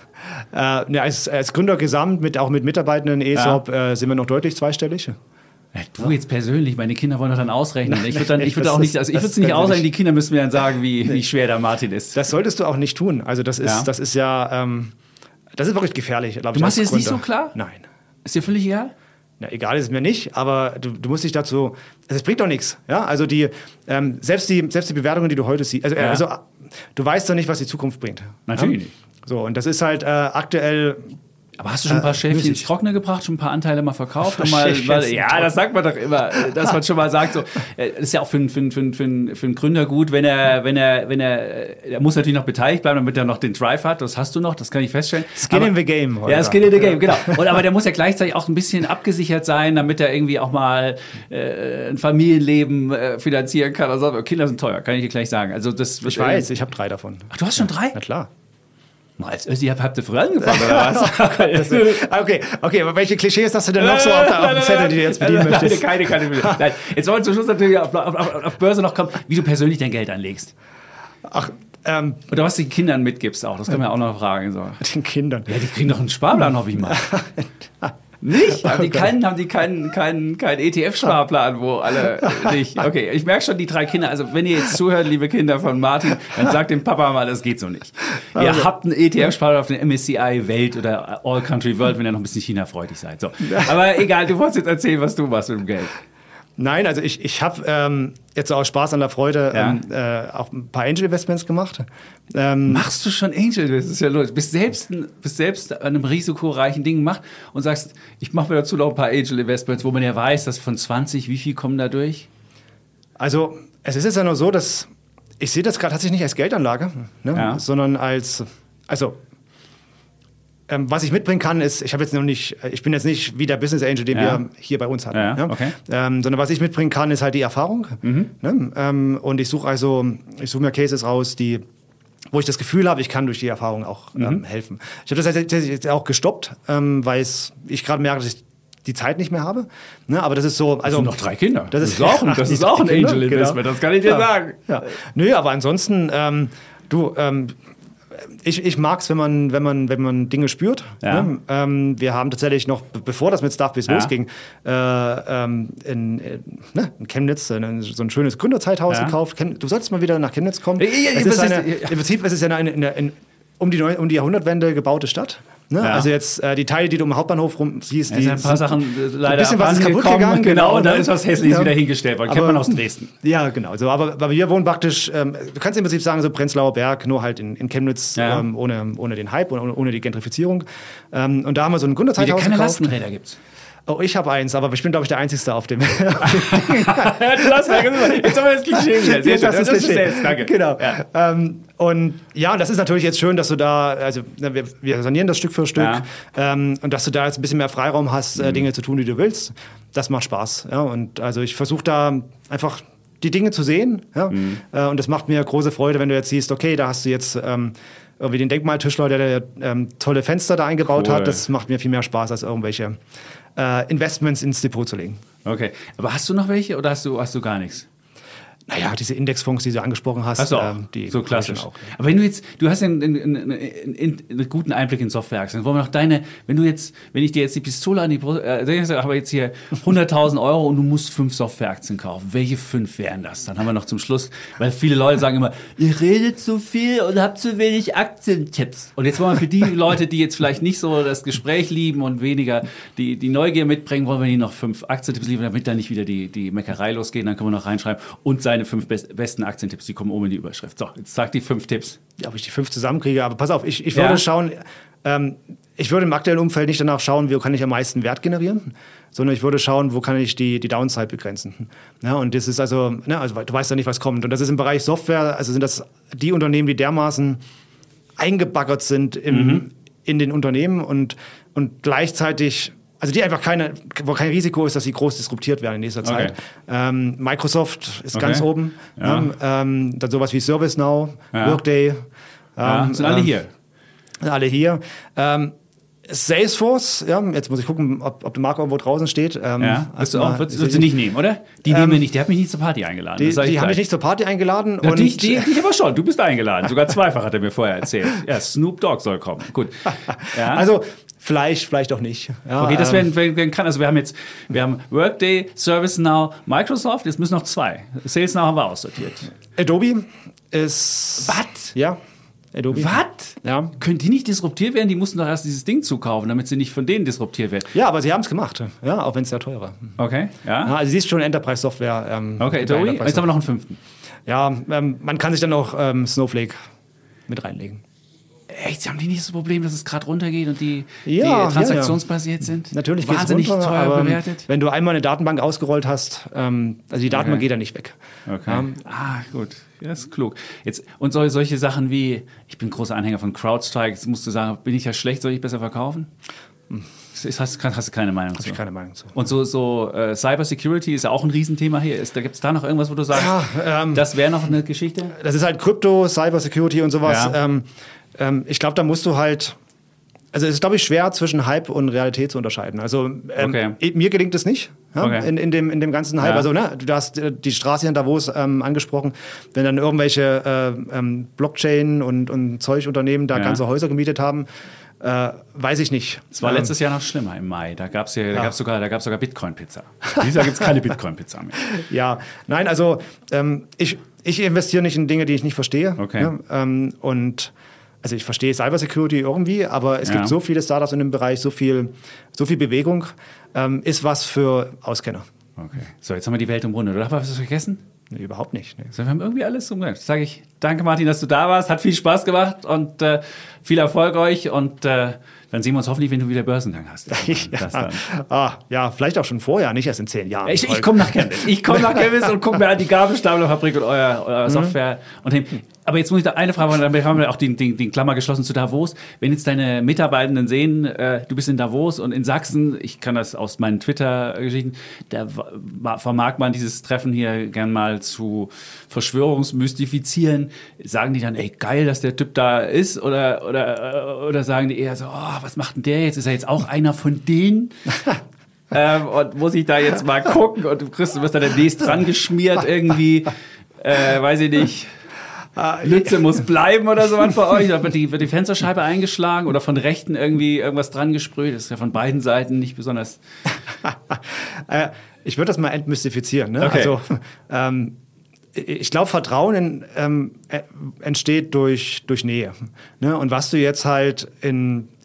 Äh, ne, als, als Gründer gesamt, mit, auch mit Mitarbeitenden E S O P, äh, sind wir noch deutlich zweistellig. Ja, du jetzt persönlich, meine Kinder wollen doch dann ausrechnen. Ich würde dann, ich würde das auch nicht, ist- also ich würde das es nicht können wir ausrechnen, die nicht. Kinder müssen mir dann sagen, wie, wie schwer der Martin ist. Das solltest du auch nicht tun. Also das ist, Ja. das ist ja, ähm, das ist wirklich gefährlich, glaube ich. Du machst dir als das nicht Gründer. so klar? Nein. Ist dir völlig egal? Ja, egal ist es mir nicht, aber du, du musst dich dazu, es bringt doch nichts. Ja? Also die, ähm, selbst, die, selbst die Bewertungen, die du heute siehst, also, äh, Ja. also du weißt doch nicht, was die Zukunft bringt. Natürlich ja? nicht. So, und das ist halt äh, aktuell... Aber hast du schon ein paar Äh, Schäfchen ins müßig. Trockene gebracht, schon ein paar Anteile mal verkauft? Und mal, Schäfchen mal, ins ja, Trockene. das sagt man doch immer, dass man schon mal sagt, so, äh, das ist ja auch für, einen- für, einen- für, einen- für, einen- für einen Gründer gut, wenn er, wenn er, wenn er, er muss natürlich noch beteiligt bleiben, damit er noch den Drive hat. Das hast du noch, das kann ich feststellen. Skin aber, in the game. Ja, Skin in the Game, genau. Und, aber der muss ja gleichzeitig auch ein bisschen abgesichert sein, damit er irgendwie auch mal äh, ein Familienleben äh, finanzieren kann. Also, Kinder sind teuer, kann ich dir gleich sagen. Also das wird Ich weiß, ich habe drei davon. Ach, du hast schon drei? Na klar. Mal als Össi habt, habt ihr früher angefangen, oder was? Okay, okay, aber welche Klischees hast du denn noch so auf, der, auf dem Zettel, die du jetzt bedienen Nein, möchtest? Keine, keine, keine. Nein, jetzt wollen wir zum Schluss natürlich auf, auf, auf, auf Börse noch kommen, wie du persönlich dein Geld anlegst. Ach, ähm, Oder was du den Kindern mitgibst auch, das können wir auch noch fragen. So. den Kindern. Ja, die kriegen doch einen Sparplan, hoffe ich mal. Nicht? Haben die Okay. keinen, haben die keinen, keinen, keinen E T F-Sparplan, wo alle nicht? Okay, ich merke schon, die drei Kinder, also wenn ihr jetzt zuhört, liebe Kinder von Martin, dann sagt dem Papa mal, das geht so nicht. Ihr Okay. habt einen E T F-Sparplan auf den M S C I Welt oder All Country World, wenn ihr noch ein bisschen China-freudig seid. So. Aber egal, du wolltest jetzt erzählen, was du machst mit dem Geld. Nein, also ich, ich habe ähm, jetzt aus Spaß an der Freude Ja. ähm, äh, auch ein paar Angel-Investments gemacht. Ähm, Machst du schon Angel? Das ist ja los. Bist selbst, ein- bist selbst an einem risikoreichen Ding gemacht und sagst, ich mache mir dazu noch ein paar Angel-Investments, wo man ja weiß, dass von zwanzig, wie viel kommen da durch? Also es ist jetzt ja nur so, dass ich sehe das gerade tatsächlich nicht als Geldanlage, ne? Ja. sondern als, also ähm, was ich mitbringen kann, ist, ich habe jetzt noch nicht, ich bin jetzt nicht wie der Business Angel, den Ja. wir hier bei uns hatten. Ja, ja? okay. ähm, sondern was ich mitbringen kann, ist halt die Erfahrung. Mhm. Ne? Ähm, und ich suche also, ich suche mir Cases raus, die wo ich das Gefühl habe, ich kann durch die Erfahrung auch Mhm. ähm, helfen. Ich habe das tatsächlich jetzt auch gestoppt, ähm, weil es- ich gerade merke, dass ich die Zeit nicht mehr habe. Ne? Aber das ist so, also sind noch drei Kinder. Das Das ist, ist auch ein- das Ach, die ist auch ein drei Kinder, Angel-Investment, das kann ich dir ja. sagen. Ja. Nö, aber ansonsten, ähm, du, ähm, ich, ich mag es, wenn man, wenn, man, wenn man Dinge spürt. Ja. Ne? Ähm, wir haben tatsächlich noch, be- bevor das mit Staffbase Ja. losging, äh, ähm, in, in, ne, in Chemnitz äh, so ein schönes Gründerzeithaus Ja. gekauft. Chem- Du solltest mal wieder nach Chemnitz kommen. Ja, ja, es was ist eine, ist- ja. Im Prinzip ist es ja eine, eine, eine um die, Neu- um die Jahrhundertwende gebaute Stadt. Ne? Ja. Also jetzt äh, die Teile, die du im Hauptbahnhof rum siehst, Ja, die sind ein paar sind Sachen äh, leider ein bisschen was ist kaputt gekommen, gegangen, genau, und da ne? ist was Hässliches Ja. wieder hingestellt worden. Kennt Aber- man aus Dresden. Ja, genau. So, aber, aber wir wohnen praktisch, ähm, du kannst im Prinzip sagen, so Prenzlauer Berg, nur halt in, in Chemnitz, Ja. ähm, ohne, ohne den Hype und ohne, ohne die Gentrifizierung. Ähm, und da haben wir so ein Wie Gründerzeithaus keine gekauft. Lastenräder gibt's. Oh, ich habe eins, aber ich bin, glaube ich, der Einzige auf dem. Du hast ja gesagt, jetzt haben wir das Klischee wieder. Sehr schön. Das ist Klischee. selbst, danke. Genau. Ja. Ähm, und ja, das ist natürlich jetzt schön, dass du da, also ne, wir, wir sanieren das Stück für Stück, Ja. ähm, und dass du da jetzt ein bisschen mehr Freiraum hast, äh, Dinge zu tun, die du willst. Das macht Spaß. Ja? Und also ich versuche da einfach die Dinge zu sehen. Ja? Mhm. Äh, und das macht mir große Freude, wenn du jetzt siehst, okay, da hast du jetzt ähm, irgendwie den Denkmaltischler, der, der ähm, tolle Fenster da eingebaut Cool. hat. Das macht mir viel mehr Spaß, als irgendwelche äh, Investments ins Depot zu legen. Okay. Aber hast du noch welche oder hast du, hast du gar nichts? Naja, diese Indexfonds, die du angesprochen hast, Hast du auch. ähm, die so hab ich klassisch. schon auch. Aber wenn du jetzt, du hast ja einen, einen, einen, einen, einen guten Einblick in Softwareaktien. Wollen wir noch deine, wenn du jetzt, wenn ich dir jetzt die Pistole an die Brust, äh, ich aber jetzt hier hunderttausend Euro und du musst fünf Softwareaktien kaufen. Welche fünf wären das? Dann haben wir noch zum Schluss, weil viele Leute sagen immer, ihr redet zu viel und habt zu wenig Aktientipps. Und jetzt wollen wir für die Leute, die jetzt vielleicht nicht so das Gespräch lieben und weniger die, die Neugier mitbringen, wollen wir ihnen noch fünf Aktientipps liefern, damit da nicht wieder die, die Meckerei losgeht. Dann können wir noch reinschreiben und seine fünf best, besten Aktientipps, die kommen oben in die Überschrift. So, jetzt sag die fünf Tipps. Ja, ob ich die fünf zusammenkriege, aber pass auf, ich, ich würde Ja. schauen, ähm, ich würde im aktuellen Umfeld nicht danach schauen, wo kann ich am meisten Wert generieren, sondern ich würde schauen, wo kann ich die, die Downside begrenzen. Ja, und das ist also, ne, also, du weißt ja nicht, was kommt. Und das ist im Bereich Software, also sind das die Unternehmen, die dermaßen eingebaggert sind im, Mhm. in den Unternehmen und, und gleichzeitig, also die einfach keine, wo kein Risiko ist, dass sie groß disruptiert werden in nächster Zeit. Okay. Ähm, Microsoft ist Okay. ganz oben. Ja. Ne? Ähm, dann sowas wie ServiceNow, Ja. Workday. Ja, ähm, sind alle ähm, hier. Alle hier. Ähm, Salesforce, ja, jetzt muss ich gucken, ob, ob der Marco irgendwo draußen steht. Ähm, Ja, würdest du, auch, erstmal- würdest, würdest du nicht nehmen, oder? Die nehmen wir nicht. Der hat mich nicht zur Party eingeladen. Die, das sag ich die haben gleich. mich nicht zur Party eingeladen. Ja, und dich, die, dich aber schon. Du bist eingeladen. Sogar zweifach hat er mir vorher erzählt. Ja, Snoop Dogg soll kommen. Gut. Ja. Also vielleicht, vielleicht auch nicht. Ja, okay, das ähm, werden, werden kann. Also wir haben jetzt, wir haben Workday, ServiceNow, Microsoft. Jetzt müssen noch zwei. SalesNow haben wir aussortiert. Adobe ist. Was? Ja, Adobe. Was? Ja. Können die nicht disruptiert werden? Die mussten doch erst dieses Ding zukaufen, damit sie nicht von denen disruptiert werden. Ja, aber sie haben es gemacht. Ja, auch wenn es sehr teuer war. Okay, ja. Ja, also sie ist schon Enterprise-Software. Ähm, Okay, bei Adobe. Enterprise Jetzt haben wir noch einen fünften. Ja, ähm, man kann sich dann auch ähm, Snowflake mit reinlegen. Echt, haben die nicht das Problem, dass es gerade runtergeht und die, Ja, die transaktionsbasiert sind? Natürlich geht's Wahnsinnig runter, teuer aber bewertet. wenn du einmal eine Datenbank ausgerollt hast, ähm, also die Datenbank Okay. geht ja nicht weg. Okay. Ja. Ah, gut. Ja, ist klug. Jetzt, und sol- solche Sachen wie, ich bin großer Anhänger von CrowdStrike, jetzt musst du sagen, bin ich ja schlecht, soll ich besser verkaufen? Das hast, hast du keine Meinung Habe zu? ich keine Meinung zu. Und so, so äh, Cybersecurity ist ja auch ein Riesenthema hier. Ist, da gibt es da noch irgendwas, wo du sagst, Ja, ähm, das wäre noch eine Geschichte? Das ist halt Krypto, Cybersecurity und sowas. Ja. Ähm, ähm, ich glaube, da musst du halt. Also es ist, glaube ich, schwer zwischen Hype und Realität zu unterscheiden. Also ähm, Okay. eh- mir gelingt es nicht ja, Okay. in, in, dem, in dem ganzen Hype. Ja. Also ne, du hast äh, die Straße hier in Davos ähm, angesprochen, wenn dann irgendwelche äh, ähm, Blockchain und, und Zeugunternehmen da Ja. ganze Häuser gemietet haben, äh, weiß ich nicht. Es war Ähm, letztes Jahr noch schlimmer im Mai. Da gab es ja, da Ja. gab's sogar, da gab's sogar Bitcoin-Pizza. Dieses Jahr gibt es keine Bitcoin-Pizza mehr. Ja, nein, also ähm, ich, ich investiere nicht in Dinge, die ich nicht verstehe. Okay. Ja, ähm, und also ich verstehe Cybersecurity irgendwie, aber es Ja. gibt so viele Startups in dem Bereich, so viel, so viel Bewegung, ähm, ist was für Auskenner. Okay. So, jetzt haben wir die Welt umrundet. Oder haben wir was vergessen? Nee, überhaupt nicht. Nee. So, wir haben irgendwie alles umgehört. Sage ich, danke Martin, dass du da warst. Hat viel Spaß gemacht und äh, viel Erfolg euch. Und äh, dann sehen wir uns hoffentlich, wenn du wieder Börsengang hast. Das Ja. dann. Ah, ja, vielleicht auch schon vorher, nicht erst in zehn Jahren. Ich, ich komme nach Chemnitz. Ich komme nach Chemnitz und gucke mir an die Gabelstaplerfabrik und euer, euer Software. Und hin. Aber jetzt muss ich da eine Frage machen, dann haben wir auch den, den, den Klammer geschlossen zu Davos. Wenn jetzt deine Mitarbeitenden sehen, äh, du bist in Davos und in Sachsen, ich kann das aus meinen Twitter-Geschichten, da wa- vermag man dieses Treffen hier gern mal zu verschwörungsmystifizieren. Sagen die dann, ey, geil, dass der Typ da ist? Oder, oder, oder sagen die eher so, oh, was macht denn der jetzt? Ist er jetzt auch einer von denen? ähm, und muss ich da jetzt mal gucken? Und du kriegst, du wirst da demnächst dran geschmiert irgendwie, äh, weiß ich nicht. Lütze muss bleiben oder sowas bei euch. Da wird die, wird die Fensterscheibe eingeschlagen oder von Rechten irgendwie irgendwas dran gesprüht. Das ist ja von beiden Seiten nicht besonders. Äh, ich würde das mal entmystifizieren. Ne? Okay. Also, ähm, ich glaube, Vertrauen in, ähm, äh, entsteht durch, durch Nähe. Ne? Und was du jetzt halt in,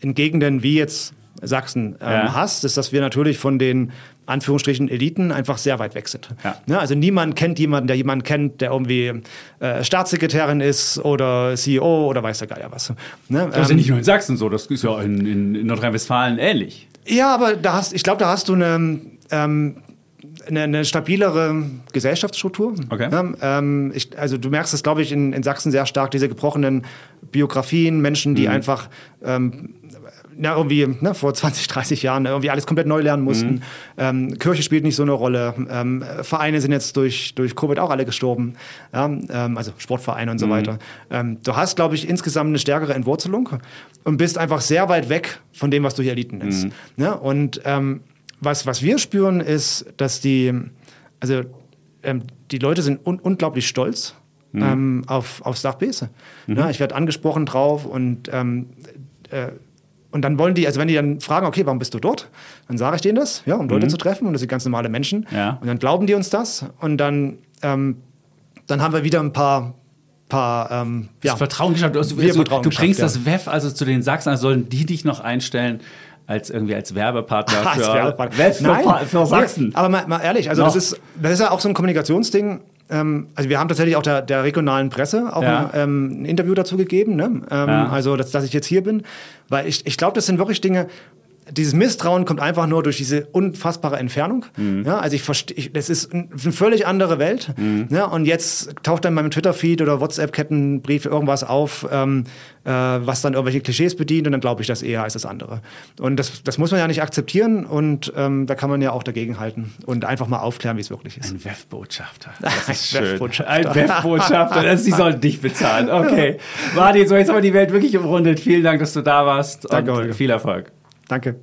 in Gegenden wie jetzt Sachsen ähm, Ja. hast, ist, dass wir natürlich von den Anführungsstrichen Eliten einfach sehr weit weg sind. Ja. Ne? Also niemand kennt jemanden, der jemanden kennt, der irgendwie äh, Staatssekretärin ist oder C E O oder weiß der Geier was. Ne? Das ist ja nicht nur in Sachsen so, das ist ja in, in, in Nordrhein-Westfalen ähnlich. Ja, aber da hast, ich glaube, da hast du eine, ähm, eine, eine stabilere Gesellschaftsstruktur. Okay. Ja, ähm, ich, also du merkst es, glaube ich, in, in Sachsen sehr stark, diese gebrochenen Biografien, Menschen, die Mhm. einfach ähm, ja, irgendwie ne, vor zwanzig, dreißig Jahren irgendwie alles komplett neu lernen mussten. Mhm. Ähm, Kirche spielt nicht so eine Rolle. Ähm, Vereine sind jetzt durch, durch Covid auch alle gestorben. Ja, ähm, also Sportvereine und so mhm. weiter. Ähm, du hast, glaube ich, insgesamt eine stärkere Entwurzelung und bist einfach sehr weit weg von dem, was du hier Eliten nennst. Mhm. Ja, und ähm, was, was wir spüren, ist, dass die, also ähm, die Leute sind un- unglaublich stolz mhm. ähm, auf, auf Staff Base. Mhm. Ja, ich werde angesprochen drauf und ähm, äh, Und dann wollen die, also wenn die dann fragen, okay, warum bist du dort? Dann sage ich denen das, ja, um Leute mhm. zu treffen. Und das sind ganz normale Menschen. Ja. Und dann glauben die uns das. Und dann, ähm, dann haben wir wieder ein paar, paar ähm, das ja, Vertrauen geschafft. Also, wir du, Vertrauen du bringst geschafft, das W E F also zu den Sachsen, also sollen die dich noch einstellen als irgendwie als Werbepartner Als für, Werbepartner. W E F für, Nein, Pa- für Sachsen. Aber mal, mal ehrlich, also das ist, das ist ja auch so ein Kommunikationsding. Ähm, also wir haben tatsächlich auch der, der regionalen Presse auch Ja. ein, ähm, ein Interview dazu gegeben, ne? ähm, Ja. also dass, dass ich jetzt hier bin, weil ich, ich glaube, das sind wirklich Dinge, dieses Misstrauen kommt einfach nur durch diese unfassbare Entfernung. Mhm. Ja, also ich verstehe, ich, das ist ein, eine völlig andere Welt. Mhm. Ja, und jetzt taucht dann in meinem Twitter-Feed oder WhatsApp-Kettenbrief irgendwas auf, ähm, äh, was dann irgendwelche Klischees bedient, und dann glaube ich das eher als das andere. Und das, das muss man ja nicht akzeptieren, und ähm, da kann man ja auch dagegenhalten und einfach mal aufklären, wie es wirklich ist. Ein W E F-Botschafter. Das ist schön. W E F-Botschafter. Ein W E F-Botschafter. Das, die sollen dich bezahlen. Okay. Martin, so jetzt haben wir die Welt wirklich umrundet. Vielen Dank, dass du da warst. Danke, und Holger. viel Erfolg. Danke.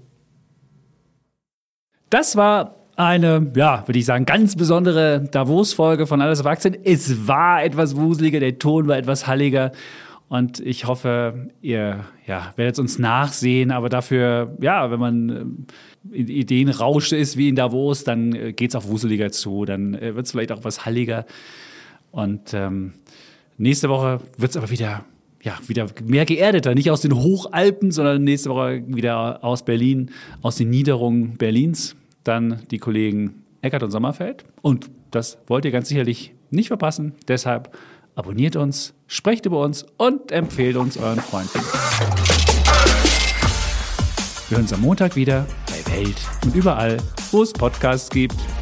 Das war eine, ja, würde ich sagen, ganz besondere Davos-Folge von Alles auf Aktien. Es war etwas wuseliger, der Ton war etwas halliger. Und ich hoffe, ihr ja, werdet uns nachsehen. Aber dafür, ja, wenn man äh, in Ideenrausch ist wie in Davos, dann äh, geht es auch wuseliger zu. Dann äh, wird es vielleicht auch was halliger. Und ähm, nächste Woche wird es aber wieder, ja, wieder mehr geerdeter. Nicht aus den Hochalpen, sondern nächste Woche wieder aus Berlin, aus den Niederungen Berlins. Dann die Kollegen Eckert und Sommerfeld. Und das wollt ihr ganz sicherlich nicht verpassen. Deshalb abonniert uns, sprecht über uns und empfehlt uns euren Freunden. Wir hören uns am Montag wieder bei Welt und überall, wo es Podcasts gibt.